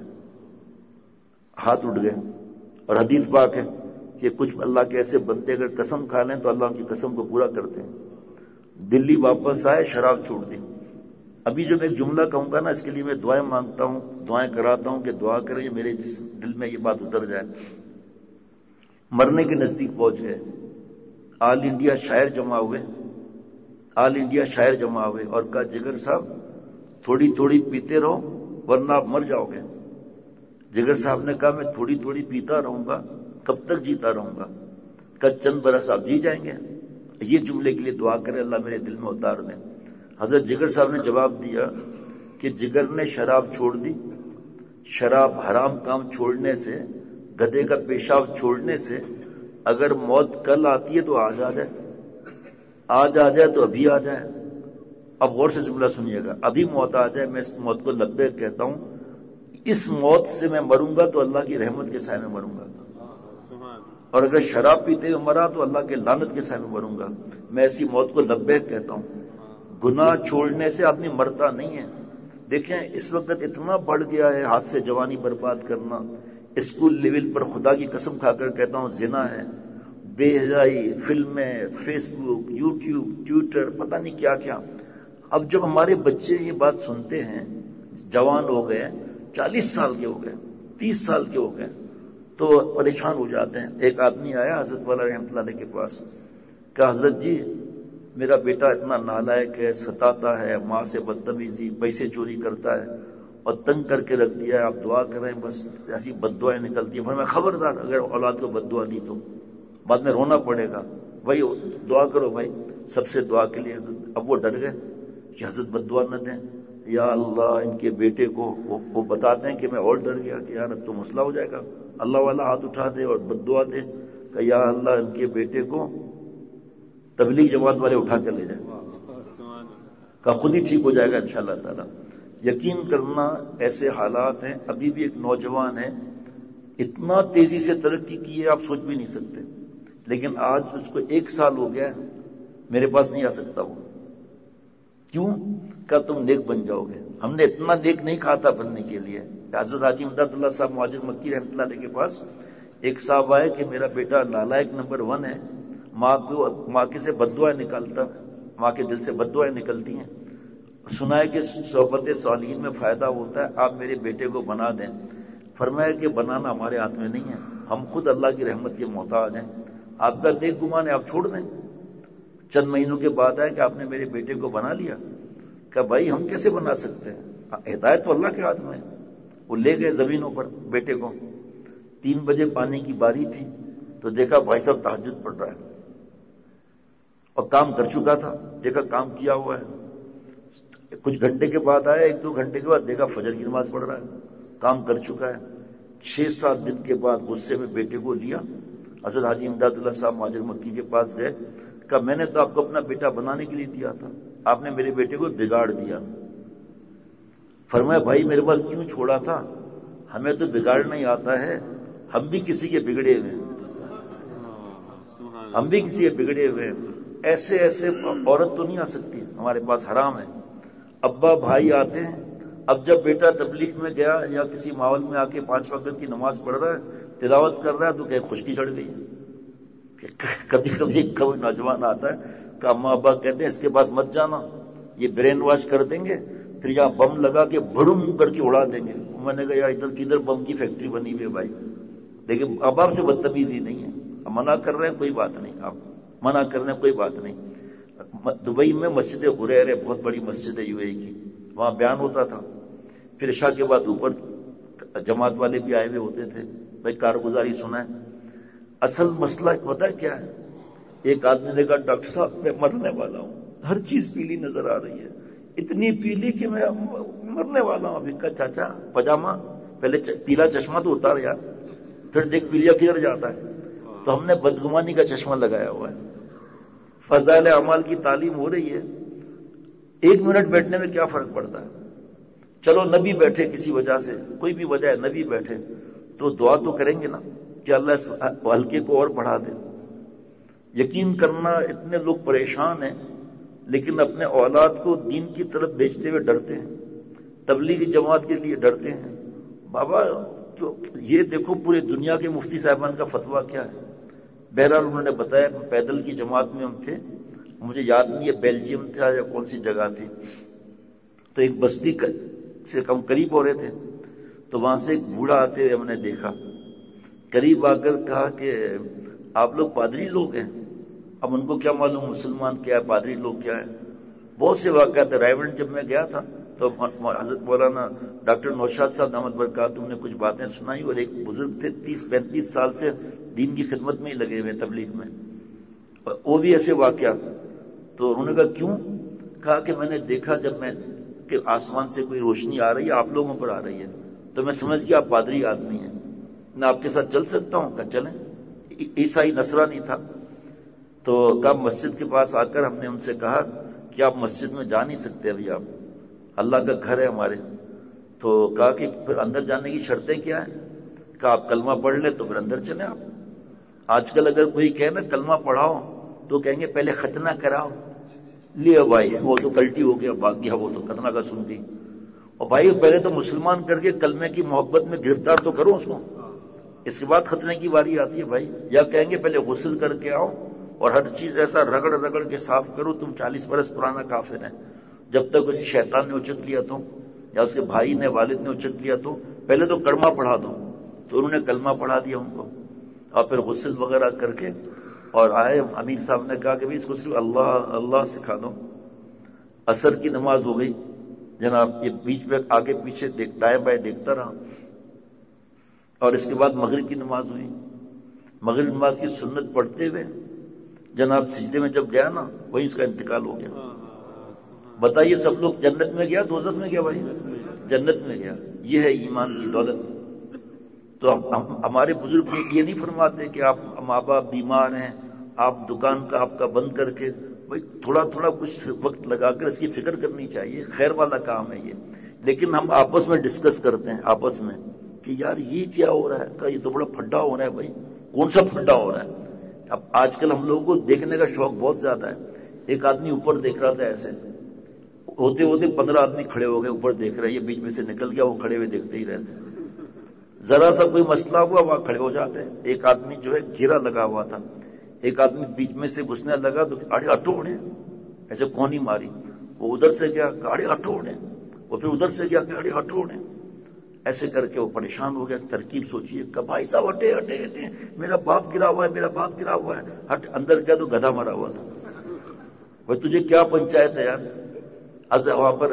ہاتھ اٹھ گئے. اور حدیث پاک ہے کہ کچھ اللہ کے ایسے بندے اگر قسم کھا لیں تو اللہ کی قسم کو پورا کرتے ہیں. دلی واپس آئے, شراب چھوڑ دی. ابھی جو میں ایک جملہ کہوں گا نا, اس کے لیے میں دعائیں مانگتا ہوں, دعائیں کراتا ہوں کہ دعا کریں میرے دل میں یہ بات اتر جائے. مرنے کے نزدیک پہنچ گئے. آل انڈیا شاعر جمع ہوئے, آل انڈیا شاعر جمع ہوئے اور کہا جگر صاحب تھوڑی تھوڑی پیتے رہو ورنہ آپ مر جاؤ گے. جگر صاحب نے کہا میں تھوڑی تھوڑی پیتا رہوں گا, کب تک جیتا رہوں گا؟ کہا چند برس آپ جی جائیں گے. یہ جملے کے لیے دعا کرے اللہ میرے دل میں اتار دیں. حضرت جگر صاحب نے جواب دیا کہ جگر نے شراب چھوڑ دی. شراب حرام کام چھوڑنے سے, گدھے کا پیشاب چھوڑنے سے اگر موت کل آتی ہے تو آج آ جائے, آج آ جائے تو ابھی آ جائے. اب غور سے جملہ سنیے گا, ابھی موت آ جائے میں اس موت کو لبیک کہتا ہوں. اس موت سے میں مروں گا تو اللہ کی رحمت کے سائے میں مروں گا, اور اگر شراب پیتے ہوئے مرا تو اللہ کے لعنت کے سائے میں مروں گا. میں ایسی موت کو لبیک کہتا ہوں. گناہ چھوڑنے سے آدمی مرتا نہیں ہے. دیکھیں اس وقت اتنا بڑھ گیا ہے ہاتھ سے جوانی برباد کرنا, اسکول لیول پر خدا کی قسم کھا کر کہتا ہوں زنا ہے، بے حیائی، فلمیں، فیس بک، یوٹیوب، ٹویٹر، پتہ نہیں کیا کیا۔ اب جب ہمارے بچے یہ بات سنتے ہیں، جوان ہو گئے، 40 سال کے ہو گئے، 30 سال کے ہو گئے، تو پریشان ہو جاتے ہیں۔ ایک آدمی آیا حضرت والا رحمۃ اللہ علیہ کے پاس، کہا حضرت جی میرا بیٹا اتنا نالائق ہے، ستاتا ہے، ماں سے بدتمیزی، پیسے چوری کرتا ہے اور تنگ کر کے رکھ دیا ہے، آپ دعا کریں، بس ایسی بد دعائیں نکلتی ہیں۔ میں خبردار اگر اولاد کو بد دعا دی تو بعد میں رونا پڑے گا، بھائی دعا کرو بھائی سب سے دعا کے لیے۔ اب وہ ڈر گئے کہ حضرت بد دعا نہ دیں، یا اللہ ان کے بیٹے کو وہ بتاتے ہیں کہ میں اور ڈر گیا کہ یار اب تو مسئلہ ہو جائے گا، اللہ والا ہاتھ اٹھا دے اور بد دعا دے کہ یا اللہ ان کے بیٹے کو تبلیغ جماعت والے اٹھا کر لے جائیں، کہ خود ہی ٹھیک ہو جائے گا انشاءاللہ تعالی۔ یقین کرنا ایسے حالات ہیں۔ ابھی بھی ایک نوجوان ہے، اتنا تیزی سے ترقی کی ہے آپ سوچ بھی نہیں سکتے، لیکن آج اس کو 1 سال ہو گیا ہے، میرے پاس نہیں آ سکتا وہ۔ کیوں؟ کہ تم نیک بن جاؤ گے۔ ہم نے اتنا نیک نہیں کہا تھا بننے کے لیے۔ حضرت حاجی امداد اللہ صاحب مہاجر مکی رحمۃ اللہ علیہ کے پاس ایک صاحب آئے کہ میرا بیٹا نالائق نمبر 1 ہے، ماں کے سے بد دعائیں نکالتا، ماں کے دل سے بد دعائیں نکلتی ہیں، سنا ہے کہ صحبت صالحین میں فائدہ ہوتا ہے، آپ میرے بیٹے کو بنا دیں۔ فرمایا کہ بنانا ہمارے ہاتھ میں نہیں ہے، ہم خود اللہ کی رحمت کے محتاج ہیں، آپ کا نیک گمان ہے آپ چھوڑ دیں۔ چند مہینوں کے بعد آیا کہ آپ نے میرے بیٹے کو بنا لیا۔ کہ بھائی ہم کیسے بنا سکتے ہیں، ہدایت تو اللہ کے ہاتھ میں ہے۔ وہ لے گئے زمینوں پر بیٹے کو، 3 بجے پانی کی باری تھی تو دیکھا بھائی صاحب تہجد پڑھ رہا ہے اور کام کر چکا تھا، دیکھا کام کیا ہوا ہے۔ کچھ گھنٹے کے بعد آیا، 1-2 گھنٹے کے بعد دیکھا فجر کی نماز پڑھ رہا ہے، کام کر چکا ہے۔ 6-7 دن کے بعد غصے میں بیٹے کو لیا، حضرت حاجی امداد اللہ صاحب مہاجر مکی کے پاس گئے، کہ میں نے تو آپ کو اپنا بیٹا بنانے کے لیے دیا تھا، آپ نے میرے بیٹے کو بگاڑ دیا۔ فرمایا بھائی میرے پاس کیوں چھوڑا تھا، ہمیں تو بگاڑنا ہی آتا ہے، ہم بھی کسی کے بگڑے ہوئے ہیں، ہم بھی کسی کے بگڑے ہوئے ہیں۔ ایسے عورت تو نہیں آ سکتی ہمارے پاس، حرام ہے۔ ابا بھائی آتے ہیں، اب جب بیٹا تبلیغ میں گیا یا کسی ماحول میں آ کے 5 وقت کی نماز پڑھ رہا ہے، تلاوت کر رہا ہے، تو کہ خشکی چڑھ گئی۔ کبھی کوئی نوجوان آتا ہے کہ اماں ابا کہتے ہیں اس کے پاس مت جانا، یہ برین واش کر دیں گے، پھر یہاں بم لگا کے بھڑم کر کے اڑا دیں گے۔ میں نے کہا یار ادھر کدھر بم کی فیکٹری بنی ہوئی ہے بھائی، لیکن اب آپ سے بدتمیزی نہیں ہے، اب منع کر رہے ہیں کوئی بات نہیں، آپ منع کر رہے ہیں کوئی بات نہیں۔ دبئی میں مسجد حریر ہے، بہت بڑی مسجد ہے UAE کی، وہاں بیان ہوتا تھا، پھر عشاء کے بعد اوپر جماعت والے بھی آئے ہوئے ہوتے تھے، بھائی کارگزاری سنائیں۔ اصل مسئلہ پتہ کیا ہے؟ ایک آدمی نے کہا ڈاکٹر صاحب میں مرنے والا ہوں، ہر چیز پیلی نظر آ رہی ہے، اتنی پیلی کہ میں مرنے والا ہوں۔ ابھی کہا چاچا پاجامہ پہلے پیلا چشمہ تو اتار یار، پھر دیکھ پیلیا کدھر جاتا ہے۔ تو ہم نے بدگمانی کا چشمہ لگایا ہوا ہے۔ فضائل اعمال کی تعلیم ہو رہی ہے، 1 منٹ بیٹھنے میں کیا فرق پڑتا ہے؟ چلو نبی بیٹھے کسی وجہ سے، کوئی بھی وجہ ہے، نبی بیٹھے تو دعا تو کریں گے نا کہ اللہ اس ہلکے کو اور بڑھا دے۔ یقین کرنا اتنے لوگ پریشان ہیں لیکن اپنے اولاد کو دین کی طرف بھیجتے ہوئے ڈرتے ہیں، تبلیغی جماعت کے لیے ڈرتے ہیں۔ بابا یہ دیکھو پورے دنیا کے مفتی صاحبان کا فتویٰ کیا ہے۔ بہرحال انہوں نے بتایا پیدل کی جماعت میں ہم تھے، مجھے یاد نہیں ہے بیلجیم تھا یا کون سی جگہ تھی، تو ایک بستی سے کم قریب ہو رہے تھے، تو وہاں سے ایک بوڑھا آتے ہوئے ہم نے دیکھا، قریب آ کر کہا کہ آپ لوگ پادری لوگ ہیں؟ اب ان کو کیا معلوم مسلمان کیا ہے، پادری لوگ کیا ہے۔ بہت سے واقعات ہیں۔ رائیونڈ جب میں گیا تھا تو حضرت مولانا ڈاکٹر نوشاد صاحب دامت برکاتہ نے کچھ باتیں سنائی، اور ایک بزرگ تھے 30-35 سال سے دین کی خدمت میں ہی لگے ہوئے تبلیغ میں، وہ بھی ایسے واقعات۔ تو انہوں نے کہا کیوں؟ کہا کہ میں نے دیکھا جب میں کہ آسمان سے کوئی روشنی آ رہی ہے، آپ لوگوں پر آ رہی ہے، تو میں سمجھ گیا آپ پادری آدمی ہیں، میں آپ کے ساتھ چل سکتا ہوں؟ کہا چلیں۔ عیسائی نصرانی تھا، تو کہا مسجد کے پاس آ کر ہم نے ان سے کہا کہ آپ مسجد میں جا نہیں سکتے ابھی، آپ اللہ کا گھر ہے ہمارے۔ تو کہا کہ پھر اندر جانے کی شرطیں کیا ہیں؟ کہا آپ کلمہ پڑھ لیں تو پھر اندر چلیں آپ۔ آج کل اگر کوئی کہے نا کلمہ پڑھاؤ تو کہیں گے پہلے ختنہ کراؤ، لیا بھائی وہ تو کلٹی ہو گیا بھاگ گیا، وہ تو ختنہ کا سن دی۔ اور بھائی پہلے تو مسلمان کر کے کلمے کی محبت میں گرفتار تو کرو اس کو، اس کے بعد ختنے کی باری آتی ہے بھائی، یا کہیں گے پہلے غسل کر کے آؤ اور ہر چیز ایسا رگڑ رگڑ کے صاف کرو، تم 40 برس پرانا کافر ہے، جب تک کسی شیطان نے اچک لیا تو، یا اس کے بھائی نے والد نے اچک لیا تو پہلے تو کلمہ پڑھا دو. تو انہوں نے کلمہ پڑھا دیا ان کو، اور پھر غسل وغیرہ کر کے اور آئے. امیر صاحب نے کہا کہ اس کو صرف اللہ اللہ سکھا دو. عصر کی نماز ہو گئی جناب، یہ بیچ میں آگے پیچھے دائیں بائیں دیکھتا رہا، اور اس کے بعد مغرب کی نماز ہوئی. مغرب نماز کی سنت پڑھتے ہوئے جناب سجدے میں جب گیا نا، وہیں اس کا انتقال ہو گیا. بتائیے سب لوگ جنت میں گیا دوزخ میں گیا بھائی؟ جنت میں گیا. یہ ہے ایمان کی دولت. تو ہمارے بزرگ یہ نہیں فرماتے کہ آپ ماں باپ بیمار ہیں، آپ دکان کا آپ کا بند کر کے، بھائی تھوڑا تھوڑا کچھ وقت لگا کر اس کی فکر کرنی چاہیے، خیر والا کام ہے یہ. لیکن ہم آپس میں ڈسکس کرتے ہیں آپس میں کہ یار یہ کیا ہو رہا ہے، کہ یہ تو بڑا پھڈا ہو رہا ہے. بھائی کون سا پھڈا ہو رہا ہے؟ اب آج کل ہم لوگوں کو دیکھنے کا شوق بہت زیادہ ہے. ایک آدمی اوپر دیکھ رہا تھا، ایسے ہوتے ہوتے 15 آدمی کھڑے ہو گئے اوپر دیکھ رہے، یہ بیچ میں سے نکل گیا، وہ کھڑے ہوئے دیکھتے ہی رہتے. ذرا سا کوئی مسئلہ ہوا وہاں کھڑے ہو جاتے ہیں. ایک آدمی جو ہے گھیرا لگا ہوا تھا، ایک آدمی بیچ میں سے گھسنے لگا تو گاڑی ہٹوڑے، ایسے کونی ماری. وہ ادھر سے گیا گاڑی ہٹوڑے، وہ پھر ادھر سے گیا گاڑی ہٹوڑے. ایسے کر کے وہ پریشان ہو گیا. ترکیب سوچیے کہ بھائی صاحب ہٹے ہٹے ہٹے، میرا باپ گرا ہوا ہے، میرا باپ گرا ہوا ہے. ہٹ. اندر گیا تو گدھا مرا ہوا تھا. بھائی تجھے کیا پنچایت ہے یار؟ وہاں پر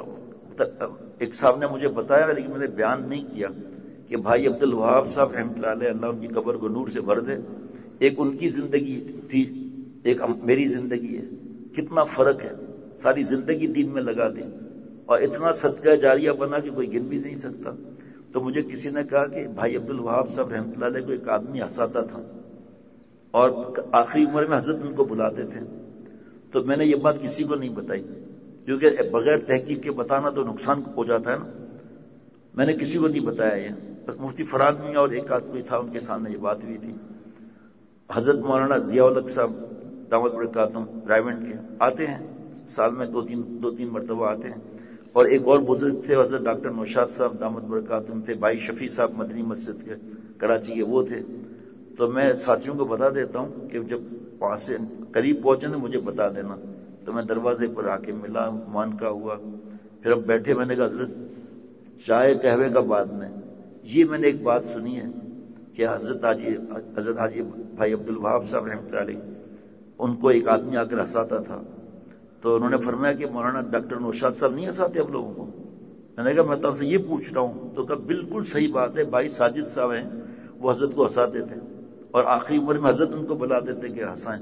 ایک صاحب نے مجھے بتایا، لیکن میں نے بیان نہیں کیا، کہ بھائی عبد الوہاب صاحب رحمۃ اللہ علیہ، اللہ ان کی قبر کو نور سے بھر دے، ایک ان کی زندگی تھی، ایک میری زندگی ہے. کتنا فرق ہے. ساری زندگی دین میں لگا دی اور اتنا صدقہ جاریہ بنا کہ کوئی گن بھی نہیں سکتا. تو مجھے کسی نے کہا کہ بھائی عبد الوہاب صاحب رحمۃ اللہ علیہ کو ایک آدمی ہنساتا تھا اور آخری عمر میں حضرت ان کو بلاتے تھے. تو میں نے یہ بات کسی کو نہیں بتائی، کیونکہ بغیر تحقیق کے بتانا تو نقصان ہو جاتا ہے نا. میں نے کسی کو نہیں بتایا یہ، بس مفتی فراد میاں اور ایک آدمی تھا، ان کے سامنے یہ بات ہوئی تھی. حضرت مولانا ضیاء الحق صاحب دامت برکاتہم رائیونڈ کے آتے ہیں، سال میں دو تین مرتبہ آتے ہیں. اور ایک اور بزرگ تھے حضرت ڈاکٹر نوشاد صاحب دامت برکاتہم تھے، بھائی شفیع صاحب مدنی مسجد کے کراچی کے وہ تھے. تو میں ساتھیوں کو بتا دیتا ہوں کہ جب وہاں سے قریب پہنچے نا مجھے بتا دینا. تو میں دروازے پر آ کے ملا، مان کا ہوا. پھر اب بیٹھے، میں نے کہا حضرت چائے قہوے کا بعد میں یہ میں نے ایک بات سنی ہے کہ حضرت حاجی بھائی عبد الوہاب صاحب رحمۃ اللہ علیہ، ان کو ایک آدمی آ کر ہنساتا تھا. تو انہوں نے فرمایا کہ مولانا ڈاکٹر نوشاد صاحب نہیں ہنساتے اب لوگوں کو. میں نے کہا میں تو آپ سے یہ پوچھ رہا ہوں. تو کہا بالکل صحیح بات ہے، بھائی ساجد صاحب ہیں وہ حضرت کو ہنساتے تھے اور آخری عمر میں حضرت ان کو بلا دیتے کہ ہنسائیں.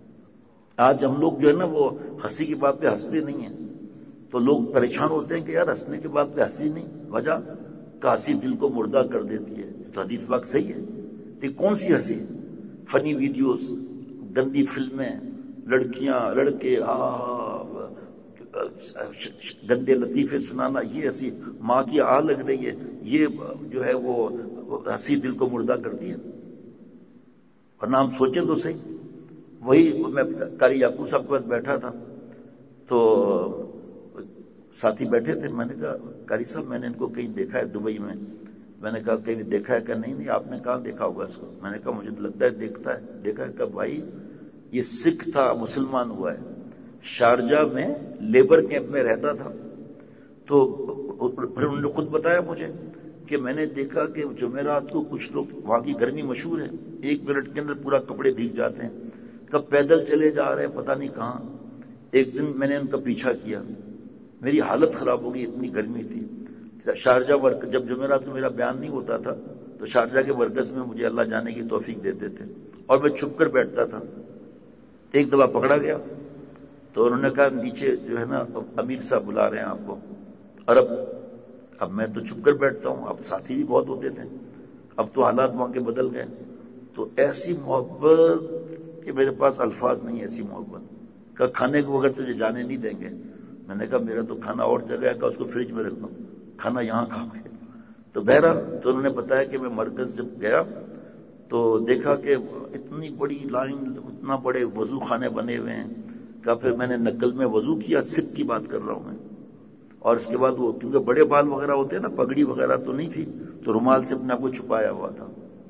آج ہم لوگ جو ہے نا وہ ہنسی کی بات پہ ہنستے نہیں ہیں، تو لوگ پریشان ہوتے ہیں کہ یار ہنسنے کی بات پہ ہنسی نہیں. وجہ کہ ہنسی دل کو مردہ کر دیتی ہے. تو حدیث پاک صحیح ہے. یہ کون سی ہنسی؟ فنی ویڈیوز، گندی فلمیں، لڑکیاں لڑکے گندے لطیفے سنانا، یہ ہنسی ماں کی آہ لگ رہی ہے، یہ جو ہے وہ ہنسی دل کو مردہ کرتی ہے. ورنہ ہم سوچیں تو صحیح. وہی میں قاری یعقوب صاحب کے پاس بیٹھا تھا تو ساتھی بیٹھے تھے. میں نے کہا قاری صاحب میں نے ان کو کہیں دیکھا ہے دبئی میں. میں نے کہا کہیں دیکھا ہے کہ نہیں آپ نے کہاں دیکھا ہوگا اس کو. میں نے کہا مجھے لگتا ہے دیکھا ہے. کہ بھائی یہ سکھ تھا، مسلمان ہوا ہے، شارجہ میں لیبر کیمپ میں رہتا تھا. تو پھر انہوں نے خود بتایا مجھے کہ میں نے دیکھا کہ جمعرات کو کچھ لوگ، وہاں کی گرمی مشہور ہے، 1 منٹ کے اندر پورا کپڑے بھیگ جاتے ہیں. کب پیدل چلے جا رہے ہیں پتہ نہیں کہاں. ایک دن میں نے ان کا پیچھا کیا، میری حالت خراب ہو گئی، اتنی گرمی تھی. شارجہ جب جمعرات کو میرا بیان نہیں ہوتا تھا تو شارجہ کے مرکز میں مجھے اللہ جانے کی توفیق دیتے تھے اور میں چھپ کر بیٹھتا تھا. ایک دفعہ پکڑا گیا تو انہوں نے کہا نیچے جو ہے نا امیر صاحب بلا رہے ہیں آپ کو. اور اب میں تو چھپ کر بیٹھتا ہوں، اب ساتھی بھی بہت ہوتے تھے. اب تو حالات وہاں کے بدل گئے. تو ایسی محبت کہ میرے پاس الفاظ نہیں. ایسی محبت کہ کھانے کے بغیر تجھے جانے نہیں دیں گے. میں نے کہا میرا تو کھانا اور جگہ ہے، کہ اس کو فریج میں رکھ دو، کھانا یہاں کھاؤ گے. تو بہرحال تو انہوں نے بتایا کہ میں مرکز جب گیا تو دیکھا کہ اتنی بڑی لائن، اتنا بڑے وضو خانے بنے ہوئے ہیں. کہ پھر میں نے نقل میں وضو کیا، سکھ کی بات کر رہا ہوں میں. اور اس کے بعد وہ کیونکہ بڑے بال وغیرہ ہوتے ہیں نا، پگڑی وغیرہ تو نہیں تھی، تو رومال سے اپنے آپ کو چھپایا ہوا تھا.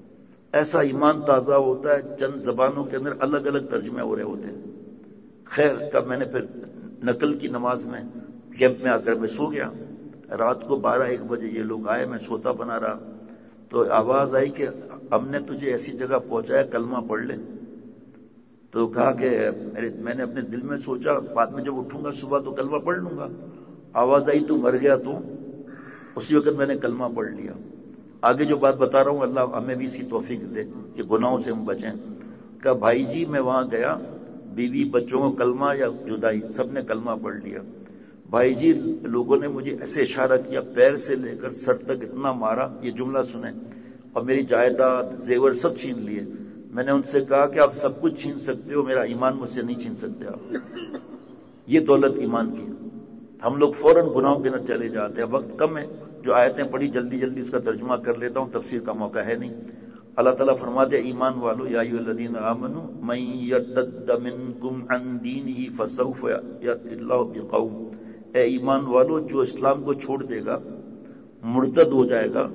ایسا ایمان تازہ ہوتا ہے، چند زبانوں کے اندر الگ الگ ترجمے ہو رہے ہوتے ہیں. خیر کب میں نے پھر نقل کی نماز میں کیمپ میں آ کر میں سو گیا. رات کو 12-1 بجے یہ لوگ آئے، میں سوتا بنا رہا تو آواز آئی کہ ہم نے تجھے ایسی جگہ پہنچایا، کلمہ پڑھ لے. تو کہا کہ میں نے اپنے دل میں سوچا بعد میں جب اٹھوں گا صبح تو کلمہ پڑھ لوں گا. آواز آئی تو مر گیا، تو اسی وقت میں نے کلمہ پڑھ لیا. آگے جو بات بتا رہا ہوں اللہ ہمیں بھی اسی توفیق دے کہ گناہوں سے ہم بچیں. کہا بھائی جی میں وہاں گیا، بیوی بچوں کو کلمہ یا جدائی سب نے کلمہ پڑھ لیا. بھائی جی لوگوں نے مجھے ایسے اشارہ کیا، پیر سے لے کر سر تک اتنا مارا، یہ جملہ سنیں، اور میری جائیداد زیور سب چھین لیے. میں نے ان سے کہا کہ آپ سب کچھ چھین سکتے ہو، میرا ایمان مجھ سے نہیں چھین سکتے آپ. یہ دولت ایمان کی. ہم لوگ فوراً گناہوں کے اندر چلے جاتے ہیں. وقت کم ہے، جو آیتیں پڑھی جلدی جلدی اس کا ترجمہ کر لیتا ہوں، تفسیر کا موقع ہے نہیں. اللہ تعالیٰ فرماتے ہیں ایمان والو یا ایھا الذین آمنوا من یرتد منکم عن دینہ فسوف یأتی اللہ بقوم، اے ایمان والو جو اسلام کو چھوڑ دے گا، مرتد ہو جائے گا.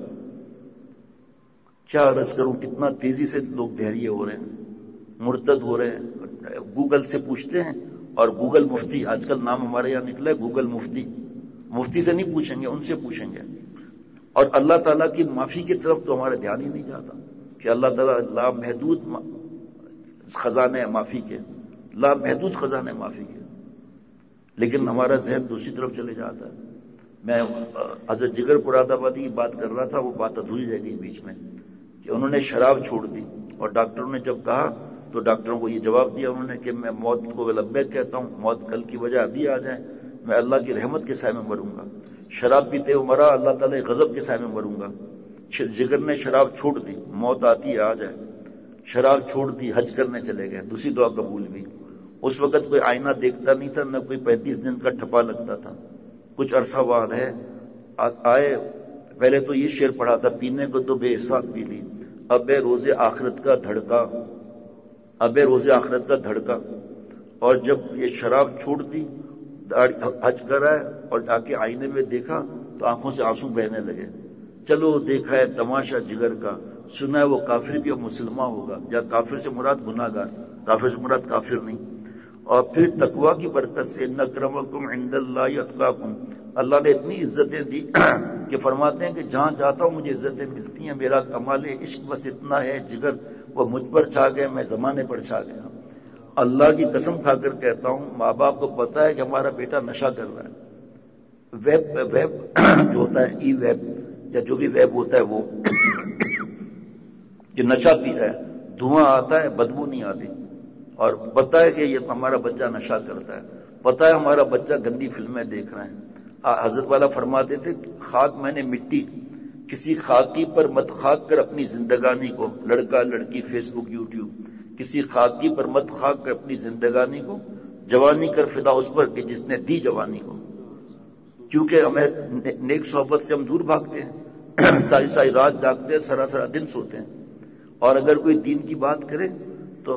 کیا عرض کروں کتنا تیزی سے لوگ دہریے ہو رہے ہیں، مرتد ہو رہے ہیں. گوگل سے پوچھتے ہیں، اور گوگل مفتی آج کل نام ہمارے یہاں نکلا ہے، گوگل مفتی. مفتی سے نہیں پوچھیں گے، ان سے پوچھیں گے. اور اللہ تعالیٰ کی معافی کی طرف تو ہمارا دھیان ہی نہیں جاتا کہ اللہ تعالیٰ لامحدود خزانے معافی کے، لامحدود خزانے معافی کے. لیکن ہمارا ذہن دوسری طرف چلے جاتا ہے. میں حضرت جگر پراد آبادی کی بات کر رہا تھا، وہ بات ادھوری رہ گئی بیچ میں کہ انہوں نے شراب چھوڑ دی، اور ڈاکٹروں نے جب کہا تو ڈاکٹروں کو یہ جواب دیا انہوں نے کہ میں موت کو لبیک کہتا ہوں، موت کل کی وجہ ابھی آ جائے، میں اللہ کی رحمت کے سائے میں مروں گا. شراب پیتے ہوئے مرا، اللہ تعالیٰ کے غضب کے سائے میں مروں گا. جگر نے شراب چھوڑ دی، موت آتی ہے آ جائے، شراب چھوڑ دی، حج کرنے چلے گئے، دوسری دعا قبول بھی. اس وقت کوئی آئینہ دیکھتا نہیں تھا، نہ کوئی 35 دن کا ٹھپا لگتا تھا. کچھ عرصہ وہاں رہے، آئے. پہلے تو یہ شعر پڑھا تھا، پینے کو تو بے حساب پی لی، اب ہے روز آخرت کا دھڑکا، اب ہے روز آخرت کا دھڑکا. اور جب یہ شراب چھوڑ دی، حج کرا ہے، اور جا کے آئینے میں دیکھا تو آنکھوں سے آنسو بہنے لگے. چلو دیکھا ہے تماشا جگر کا، سنا ہے وہ کافر بھی اب مسلمان ہوگا. یا کافر سے مراد گناہ گار، کافر سے مراد کافر نہیں. اور پھر تقویٰ کی برکت سے ان اکرمکم عند اللہ اتقاکم، اللہ نے اتنی عزتیں دی کہ فرماتے ہیں کہ جہاں جاتا ہوں مجھے عزتیں ملتی ہیں. میرا کمال عشق بس اتنا ہے جگر، وہ مجھ پر چھا گئے، میں زمانے پر چھا گیا. اللہ کی قسم کھا کر کہتا ہوں، ماں باپ کو پتا ہے کہ ہمارا بیٹا نشہ کر رہا ہے. ویب جو ہوتا ہے، ای ویب یا جو بھی ویب ہوتا ہے، وہ جو نشہ پی رہا ہے، دھواں آتا ہے بدبو نہیں آتی، اور پتا ہے کہ یہ ہمارا بچہ نشہ کرتا ہے، پتا ہے ہمارا بچہ گندی فلمیں دیکھ رہے ہیں. حضرت والا فرماتے تھے خاک میں نے مٹی، کسی خاکی پر مت خاک کر اپنی زندگانی کو، لڑکا لڑکی فیس بک یوٹیوب، کسی خاکی پر مت خاک کر اپنی زندگانی کو، جوانی کر فدا اس پر کہ جس نے دی جوانی کو. کیونکہ ہمیں نیک صحبت سے ہم دور بھاگتے ہیں، ساری ساری رات جاگتے ہیں، سرا سرا دن سوتے ہیں. اور اگر کوئی دین کی بات کرے تو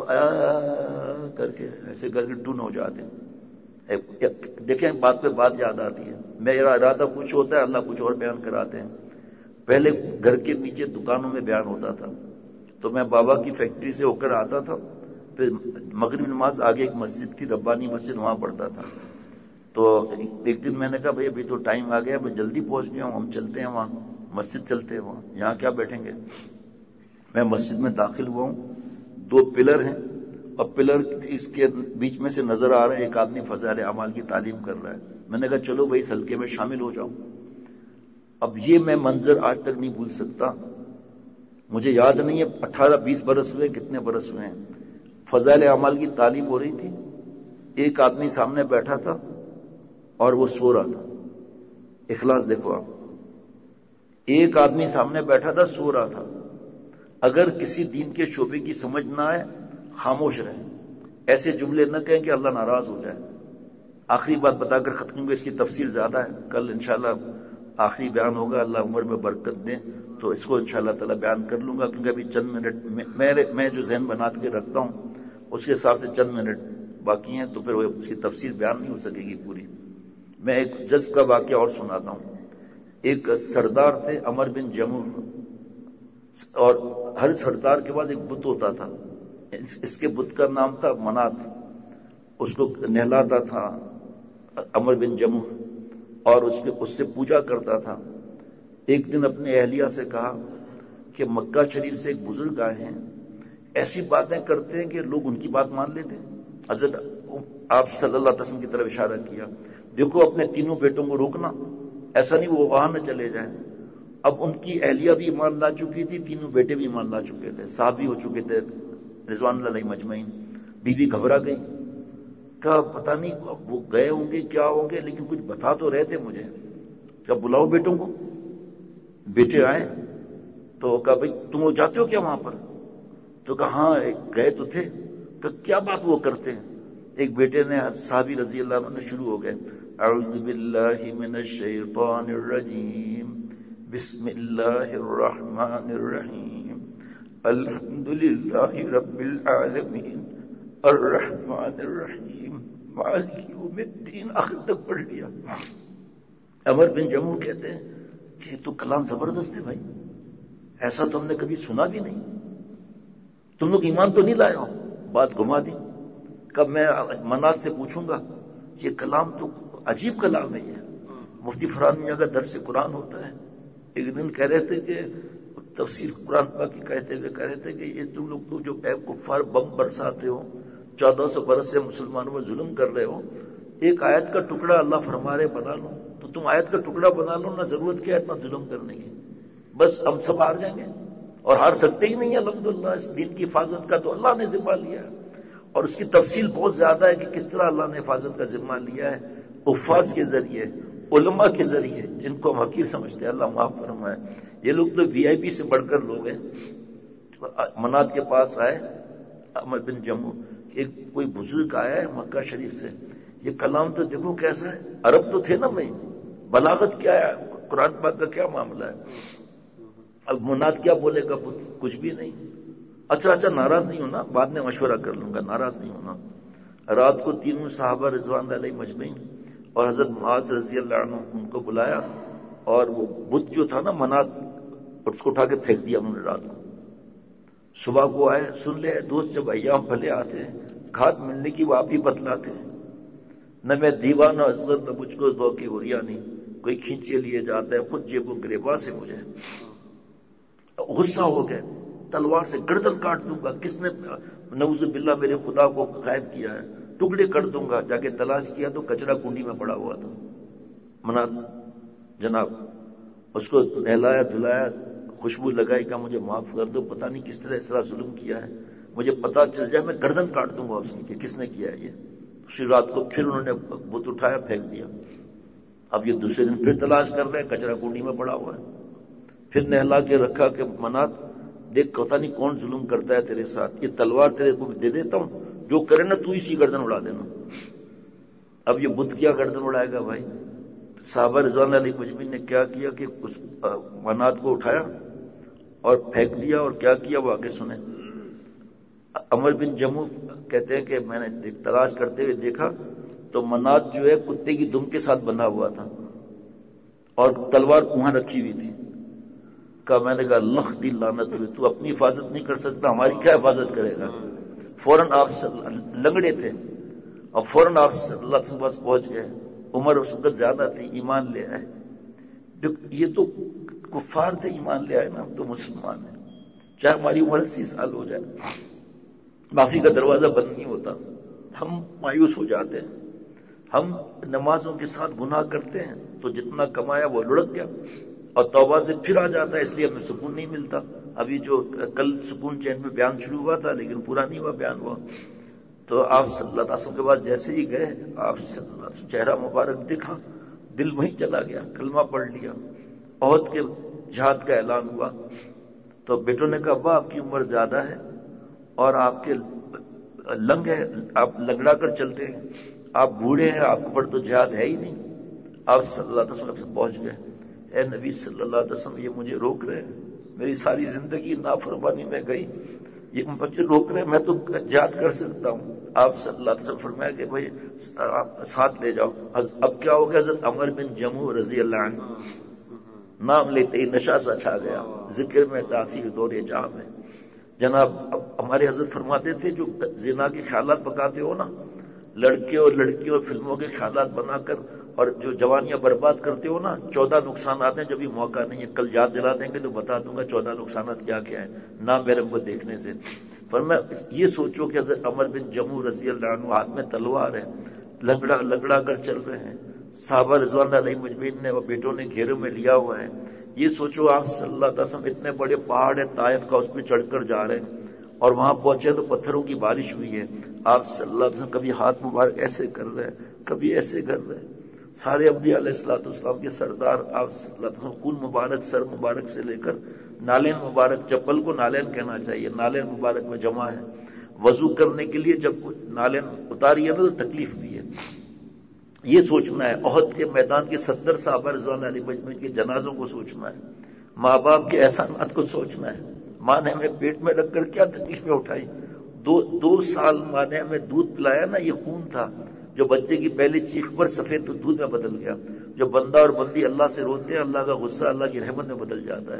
کر کے ایسے کر کے ٹون ہو جاتے ہیں. دیکھیں بات پہ بات یاد آتی ہے. میرا ارادہ کچھ ہوتا ہے، اللہ کچھ اور بیان کراتے ہیں. پہلے گھر کے نیچے دکانوں میں بیان ہوتا تھا، تو میں بابا کی فیکٹری سے ہو کر آتا تھا، پھر مغرب نماز آگے ایک مسجد تھی، ربانی مسجد، وہاں پڑھتا تھا. تو ایک دن میں نے کہا بھائی ابھی تو ٹائم آ گیا، میں جلدی پہنچ گیا ہوں، ہم چلتے ہیں وہاں مسجد، چلتے ہیں وہاں، یہاں کیا بیٹھیں گے. میں مسجد میں داخل ہوا ہوں، 2 پلر ہیں، اور پلر اس کے بیچ میں سے نظر آ رہا ہے ایک آدمی فضائل اعمال کی تعلیم کر رہا ہے. میں نے کہا چلو بھائی اس حلقے میں شامل ہو جاؤں. اب یہ میں منظر آج تک نہیں بھول سکتا. مجھے یاد نہیں ہے 18-20 برس ہوئے، کتنے برس ہوئے ہیں. فضائل اعمال کی تعلیم ہو رہی تھی، ایک آدمی سامنے بیٹھا تھا اور وہ سو رہا تھا. اخلاص دیکھو آپ، ایک آدمی سامنے بیٹھا تھا، سو رہا تھا. اگر کسی دین کے شعبے کی سمجھ نہ آئے خاموش رہیں، ایسے جملے نہ کہیں کہ اللہ ناراض ہو جائے. آخری بات بتا کر ختم کروں، اس کی تفصیل زیادہ ہے، کل انشاءاللہ آخری بیان ہوگا، اللہ عمر میں برکت دیں تو اس کو انشاءاللہ تعالی بیان کر لوں گا. کیونکہ ابھی چند منٹ میں جو ذہن بنا کے رکھتا ہوں اس کے حساب سے چند منٹ باقی ہیں، تو پھر اس کی تفصیل بیان نہیں ہو سکے گی پوری. میں ایک جذب کا واقعہ اور سناتا ہوں. ایک سردار تھے عمر بن جموح، اور ہر سردار کے پاس ایک بت ہوتا تھا، اس کے بت کا نام تھا منات، اس کو نہلاتا تھا عمر بن جموح اور اس سے پوجا کرتا تھا۔ ایک دن اپنے اہلیہ سے کہا کہ مکہ شریف سے ایک بزرگ آئے ہیں، ایسی باتیں کرتے ہیں کہ لوگ ان کی بات مان لیتے ہیں۔ حضرت آپ صلی اللہ علیہ وسلم کی طرف اشارہ کیا، دیکھو اپنے تینوں بیٹوں کو روکنا، ایسا نہیں وہ وہاں نہ چلے جائیں۔ اب ان کی اہلیہ بھی ایمان لا چکی تھی، تینوں بیٹے بھی ایمان لا چکے تھے، صحابی ہو چکے تھے رضوان اللہ علیہم اجمعین۔ بیوی گھبرا گئی، کہا پتہ نہیں وہ گئے ہوں گے کیا ہوں گے، لیکن کچھ بتا تو رہے تھے مجھے۔ کہا بلاؤ بیٹوں کو۔ بیٹے آئے تو کہا بھائی تم جاتے ہو کیا وہاں پر؟ تو کہا ہاں گئے تو تھے۔ کہا کیا بات وہ کرتے ہیں؟ ایک بیٹے نے صحابی رضی اللہ عنہ شروع ہو گئے، اعوذ باللہ من الشیطان الرجیم، بسم اللہ الرحمن الرحیم، الحمد للہ رب العالمین، الرحمن الرحیم، مالک یوم الدین، آخر تک پڑھ لیا۔ عمر بن جموح کہتے ہیں کہ تو کلام زبردست ہے بھائی، ایسا تو ہم نے کبھی سنا بھی نہیں، تم لوگ ایمان تو نہیں لائے ہو؟ بات گھما دی۔ کب میں منات سے پوچھوں گا، یہ کلام تو عجیب کلام ہے، یہ مفتی فرحان میاں کا درس قرآن ہوتا ہے، ایک دن کہہ رہے تھے کہ تفسیر قرآن پاک کی کہتے ہوئے کہہ رہے تھے کہ یہ تم لوگ تو جو اے کفار بم برساتے ہو، 1400 برس سے مسلمانوں میں ظلم کر رہے ہو، ایک آیت کا ٹکڑا اللہ فرما رہے بنا لو، تو تم آیت کا ٹکڑا بنا لو، نہ ضرورت کیا اتنا ظلم کرنے کی، بس ہم سب ہار جائیں گے، اور ہار سکتے ہی نہیں ہیں۔ الحمدللہ اس دین کی حفاظت کا تو اللہ نے ذمہ لیا ہے، اور اس کی تفصیل بہت زیادہ ہے کہ کس طرح اللہ نے حفاظت کا ذمہ لیا ہے، حفاظ کے ذریعے، علماء کے ذریعے، جن کو ہم حقیر سمجھتے ہیں، اللہ معاف فرمائے۔ یہ لوگ تو وی آئی پی سے بڑھ کر لوگ ہیں۔ منات کے پاس آئے عمر بن جموح، ایک کوئی بزرگ آیا ہے مکہ شریف سے، یہ کلام تو دیکھو کیسا ہے، عرب تو تھے نا بھائی، بلاغت کیا ہے، قرآن پاک کا کیا معاملہ ہے۔ اب منات کیا بولے گا، کچھ بھی نہیں۔ اچھا ناراض نہیں ہونا، بعد میں مشورہ کر لوں گا، ناراض نہیں ہونا۔ رات کو تینوں صحابہ رضوان اللہ علیہم اجمعین اور حضرت معاذ رضی اللہ عنہ ان کو بلایا، اور وہ بت جو تھا نا منات، اس کو اٹھا کے پھینک دیا انہوں نے رات کو۔ صبح کو آئے، سن لے دوست، جب ایام بھلے آتے ہیں، گھات ملنے کی وہ آپ ہی بتلاتے ہیں، نہ میں دیوانہ اصغر نہ مجھ کو ذوق وریا نہیں، کوئی کھینچے لیے جاتا ہے خود جیب و گریباں سے۔ مجھے غصہ ہو گئے، تلوار سے گردن کاٹ دوں گا، کس نے نعوذ باللہ میرے خدا کو غائب کیا ہے، ٹکڑے کر دوں گا۔ جا کے تلاش کیا تو کچرا کنڈی میں پڑا ہوا تھا منات جناب، اس کو نہلایا دھلایا، خوشبو لگائی، کہا مجھے معاف کر دو، پتہ نہیں کس طرح اس طرح ظلم کیا ہے، مجھے پتہ چل جائے میں گردن کاٹ دوں گا اس کی کہ کس نے کیا ہے یہ۔ اسی رات کو پھر انہوں نے بت اٹھایا پھینک دیا۔ اب یہ دوسرے دن پھر تلاش کر رہے ہیں، کچرا کنڈی میں پڑا ہوا ہے۔ پھر نہلا کے رکھا کہ منات دیکھ پتہ نہیں کون ظلم کرتا ہے تیرے ساتھ، یہ تلوار تیرے کو دے دیتا ہوں، جو کرے نا تو اسی گردن اڑا دینا۔ اب یہ بت کیا گردن اڑائے گا بھائی؟ صحابہ رضوان اللہ علیہم اجمعین نے کیا کیا کہ اس منات کو اٹھایا اور پھینک دیا، اور کیا کیا وہ آگے سنیں۔ عمر بن جموح کہتے ہیں کہ میں نے تلاش کرتے ہوئے دیکھا تو منات جو ہے کتے کی دم کے ساتھ بندھا ہوا تھا اور تلوار وہاں رکھی ہوئی تھی۔ کہا میں نے کہا لخ دی لعنت ہوئی، تو اپنی حفاظت نہیں کر سکتا، ہماری کیا حفاظت کرے گا؟ فوراً آپ لنگڑے تھے اور فوراً آپ اللہ کے پاس پہنچ گئے۔ عمر اس وقت زیادہ تھی، ایمان لے آئے۔ یہ تو کفار تھے، ایمان لے آئے نا، ہم تو مسلمان ہیں، چاہے ہماری عمر 80 سال ہو جائے، معافی کا دروازہ بند نہیں ہوتا۔ ہم مایوس ہو جاتے ہیں، ہم نمازوں کے ساتھ گناہ کرتے ہیں تو جتنا کمایا وہ لڑک گیا، اور توبہ سے پھر آ جاتا ہے، اس لیے ہمیں سکون نہیں ملتا۔ ابھی جو کل سکون چین میں بیان شروع ہوا تھا لیکن پورا نہیں ہوا بیان ہوا، تو آپ صلی اللہ علیہ وسلم کے بعد جیسے ہی گئے، آپ صلی اللہ علیہ وسلم چہرہ مبارک دیکھا، دل وہیں چلا گیا، کلمہ پڑھ لیا۔ احد کے جہاد کا اعلان ہوا تو بیٹوں نے کہا ابا آپ کی عمر زیادہ ہے اور آپ کے لنگ ہے، آپ لنگڑا کر چلتے ہیں، آپ بوڑھے ہیں، آپ پر تو جہاد ہے ہی نہیں۔ آپ صلی اللہ علیہ وسلم سے پہنچ گئے، اے نبی صلی اللہ علیہ وسلم یہ مجھے روک رہے ہیں، میری ساری زندگی نافرمانی میں گئی، یہ مجھے روک رہے ہیں، میں تو جہاد کر سکتا ہوں۔ آپ صلی اللہ علیہ وسلم فرمایا کہ بھائی آپ ساتھ لے جاؤ۔ اب کیا ہو گیا؟ حضرت عمر بن جموح رضی اللہ عنہ نام لیتے ہی نشہ سا چھا گیا، ذکر میں تاثیر دور جام ہے۔ جناب اب ہمارے حضرت فرماتے تھے جو زنا کے خیالات پکاتے ہو نا، لڑکے اور لڑکیوں اور فلموں کے خیالات بنا کر اور جو جوانیاں برباد کرتے ہو نا، 14 نقصانات ہیں، جب بھی موقع نہیں ہے کل یاد دلا دیں گے تو بتا دوں گا 14 نقصانات کیا کیا ہیں نامحرم کو دیکھنے سے۔ فرمایا یہ سوچو کہ حضرت عمر بن جموح رضی اللہ عنہ ہاتھ میں تلوار ہے، لگڑا کر چل رہے ہیں، صحابہ رضوان اللہ علیہم مجمعین نے اور بیٹوں نے گھیروں میں لیا ہوا ہے۔ یہ سوچو آپ صلی اللہ علیہ وسلم اتنے بڑے پہاڑ ہے طائف کا، اس پہ چڑھ کر جا رہے ہیں اور وہاں پہنچے تو پتھروں کی بارش ہوئی ہے، آپ صلی اللہ علیہ وسلم کبھی ہاتھ مبارک ایسے کر رہے ہیں، کبھی ایسے کر رہے ہیں۔ سارے انبیاء علیہ الصلوۃ والسلام کے سردار آپ صلی اللہ علیہ وسلم خون مبارک سر مبارک سے لے کر نالین مبارک، چپل کو نالین کہنا چاہیے، نالین مبارک میں جمع ہے۔ وضو کرنے کے لیے جب نالین اتاری ہے نا تو تکلیف بھی ہے۔ یہ سوچنا ہے احد کے میدان کے 70 صحابہ رضوان اللہ علیہم مجمعین کے جنازوں کو سوچنا ہے، ماں باپ کے احسانات کو سوچنا ہے۔ ماں نے ہمیں پیٹ میں رکھ کر کیا تکلیفیں اٹھائی، دو سال ماں نے ہمیں دودھ پلایا نا، یہ خون تھا جو بچے کی پہلی چیخ پر سفید تو دودھ میں بدل گیا۔ جو بندہ اور بندی اللہ سے روتے ہیں، اللہ کا غصہ اللہ کی رحمت میں بدل جاتا ہے۔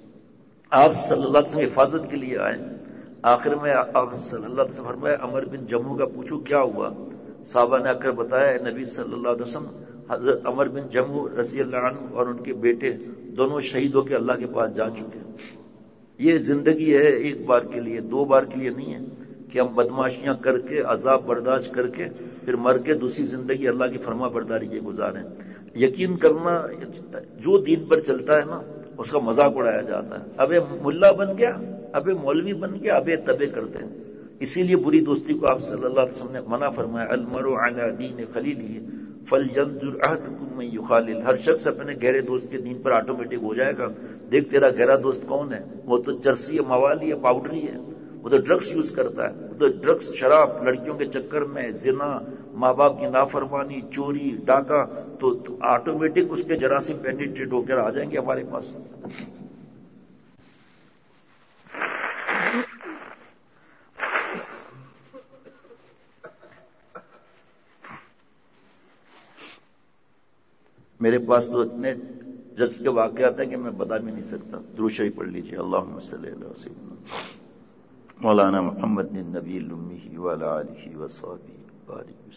آپ صلی اللہ علیہ وسلم حفاظت کے لیے آئے، آخر میں آپ صلی اللہ علیہ وسلم فرمایا عمر بن جموح کا پوچھو کیا ہوا؟ صحابہ نے آ کر بتایا نبی صلی اللہ علیہ وسلم حضرت عمر بن جموح رضی اللہ عنہ اور ان کے بیٹے دونوں شہید ہو کے اللہ کے پاس جا چکے۔ یہ زندگی ہے ایک بار کے لیے، 2 بار کے لیے نہیں ہے کہ ہم بدماشیاں کر کے عذاب برداشت کر کے پھر مر کے دوسری زندگی اللہ کی فرما برداری کے گزاریں۔ یقین کرنا جو دین پر چلتا ہے نا اس کا مذاق اڑایا جاتا ہے، ابے ملا بن گیا، ابے مولوی بن گیا، ابے تبے کرتے ہیں۔ اسی لیے بری دوستی کو آپ صلی اللہ علیہ وسلم نے منع فرمایا، المرء علی دین خلیلہ فلینظر احدکم من یخالل۔ ہر شخص اپنے گہرے دوست کے دین پر آٹومیٹک ہو جائے گا۔ دیکھ تیرا گہرا دوست کون ہے، وہ تو چرسی ہے، موالی ہے، پاؤڈری ہے، وہ تو ڈرگس یوز کرتا ہے، وہ تو ڈرگس، شراب، لڑکیوں کے چکر میں زنا، ماں باپ کی نافرمانی، چوری، ڈاکہ، تو آٹومیٹک اس کے جراثیم پینیٹریٹ ہو کر آ جائیں گے ہمارے پاس۔ میرے پاس تو اتنے جذب کے واقعات ہیں کہ میں بتا بھی نہیں سکتا۔ درود شریف پڑھ لیجیے، اللہم صلی اللہ علیہ وسلم مولانا محمد النبی الامی وعلی آلہ وصحبہ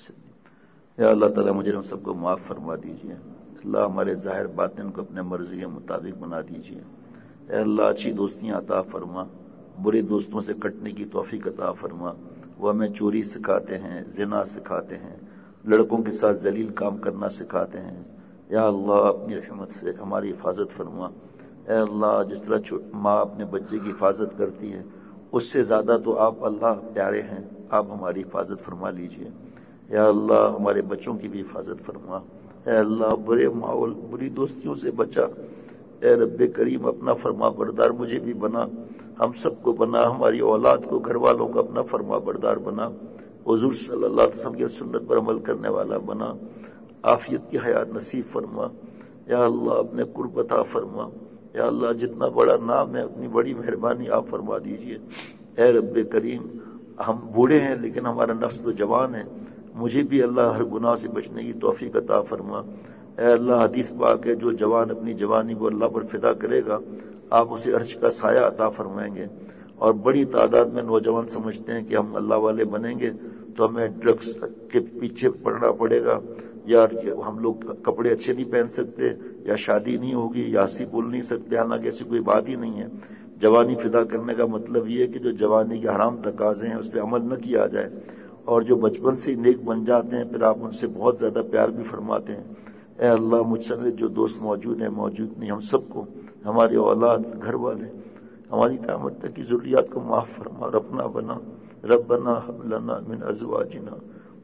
وسلم۔ یا اللہ تعالیٰ مجھے ہم سب کو معاف فرما دیجیے، اللہ ہمارے ظاہر باطن کو اپنے مرضی کے مطابق بنا دیجیے۔ اے اللہ اچھی دوستیاں عطا فرما، برے دوستوں سے کٹنے کی توفیق عطا فرما۔ وہ ہمیں چوری سکھاتے ہیں، زنا سکھاتے ہیں، لڑکوں کے ساتھ ذلیل کام کرنا سکھاتے ہیں۔ یا اللہ اپنی رحمت سے ہماری حفاظت فرما۔ اے اللہ جس طرح ماں اپنے بچے کی حفاظت کرتی ہے اس سے زیادہ تو آپ اللہ پیارے ہیں، آپ ہماری حفاظت فرما لیجئے۔ یا اللہ ہمارے بچوں کی بھی حفاظت فرما۔ اے اللہ برے ماحول، بری دوستیوں سے بچا۔ اے رب کریم اپنا فرما بردار مجھے بھی بنا، ہم سب کو بنا، ہماری اولاد کو، گھر والوں کو اپنا فرما بردار بنا، حضور صلی اللہ علیہ وسلم کی سنت پر عمل کرنے والا بنا، عافیت کی حیات نصیب فرما۔ یا اللہ اپنے قرب عطا فرما۔ یا اللہ جتنا بڑا نام ہے اتنی بڑی مہربانی آپ فرما دیجئے۔ اے رب کریم ہم بوڑھے ہیں لیکن ہمارا نفس تو جوان ہے، مجھے بھی اللہ ہر گناہ سے بچنے کی توفیق عطا فرما۔ اے اللہ حدیث پاک ہے جو جوان اپنی جوانی کو اللہ پر فدا کرے گا آپ اسے عرش کا سایہ عطا فرمائیں گے۔ اور بڑی تعداد میں نوجوان سمجھتے ہیں کہ ہم اللہ والے بنیں گے تو ہمیں ڈرگس کے پیچھے پڑنا پڑے گا، یا ہم لوگ کپڑے اچھے نہیں پہن سکتے، یا شادی نہیں ہوگی، یا ہنسی بول نہیں سکتے، حالانکہ ایسی کوئی بات ہی نہیں ہے۔ جوانی فدا کرنے کا مطلب یہ ہے کہ جو جوانی کے حرام تقاضے ہیں اس پہ عمل نہ کیا جائے، اور جو بچپن سے نیک بن جاتے ہیں پھر آپ ان سے بہت زیادہ پیار بھی فرماتے ہیں۔ اے اللہ مجھ سمیت جو دوست موجود ہیں موجود نہیں، ہم سب کو، ہماری اولاد، گھر والے، ہماری قیامت تک کی ضروریات کو معاف فرما اور اپنا بنا۔ ربنا هب لنا من ازواجنا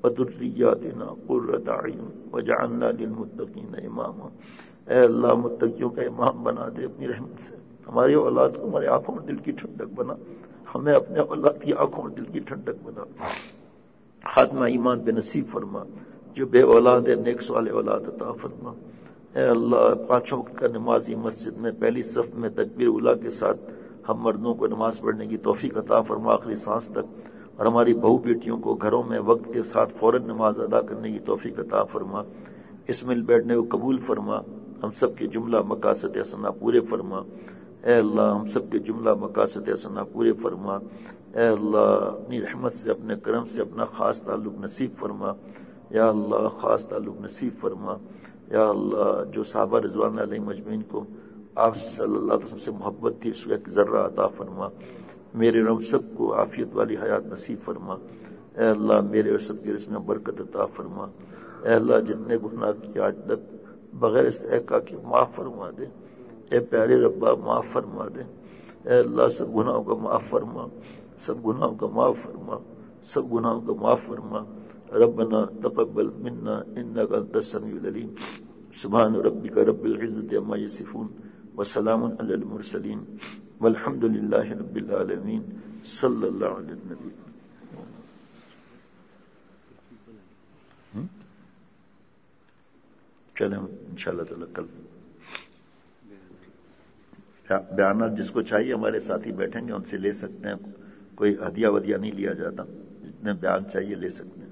وذرياتنا قرة اعين واجعلنا للمتقين اماما۔ اے اللہ متقیوں کا امام بنا دے اپنی رحمت سے، ہماری اولاد کو ہماری آنکھوں میں دل کی ٹھنڈک بنا، ہمیں اپنے اولاد کی آنکھوں میں دل کی ٹھنڈک بنا، خاتمہ ایمان بے نصیب فرما، جو بے اولاد ہے نیک صالح اولاد عطا فرما۔ اے اللہ 5 وقت کا نمازی مسجد میں پہلی صف میں تکبیر اولیٰ کے ساتھ ہم مردوں کو نماز پڑھنے کی توفیق عطا فرما آخری سانس تک، اور ہماری بہو بیٹیوں کو گھروں میں وقت کے ساتھ فوراً نماز ادا کرنے کی توفیق عطا فرما۔ اس مل بیٹھنے کو قبول فرما، ہم سب کے جملہ مقاصد حسنہ پورے فرما. اے اللہ ہم سب کے جملہ مقاصد حسنہ پورے فرما. اے اللہ اپنی رحمت سے اپنے کرم سے اپنا خاص تعلق نصیب فرما. یا اللہ خاص تعلق نصیب فرما. یا اللہ جو صحابہ رضوان علیہ مجمعین کو آپ صلی اللہ علیہ وسلم سے محبت تھی اس کا ایک ذرہ عطا فرما. میرے رب سب کو عافیت والی حیات نصیب فرما. اے اللہ میرے اور سب کے رزق میں برکت عطا فرما. اے اللہ جتنے گناہ کیے آج تک بغیر استحقاق کے معاف فرما دے. اے پیارے ربا معاف فرما دے. اے اللہ سب گناہوں کا معاف فرما. سب گناہوں کا معاف فرما. سب گناہوں کا معاف فرما. ربنا تقبل منا انك انت السميع العليم. سبحان ربك رب العزة عما يصفون وسلام على المرسلين والحمد لله رب العالمين. صلی اللہ علیہ النبی. چلیں انشاءاللہ تعالی کل بیانات جس کو چاہیے ہمارے ساتھی بیٹھیں گے ان سے لے سکتے ہیں. کوئی ہدیہ ودیہ نہیں لیا جاتا. جتنے بیان چاہیے لے سکتے ہیں.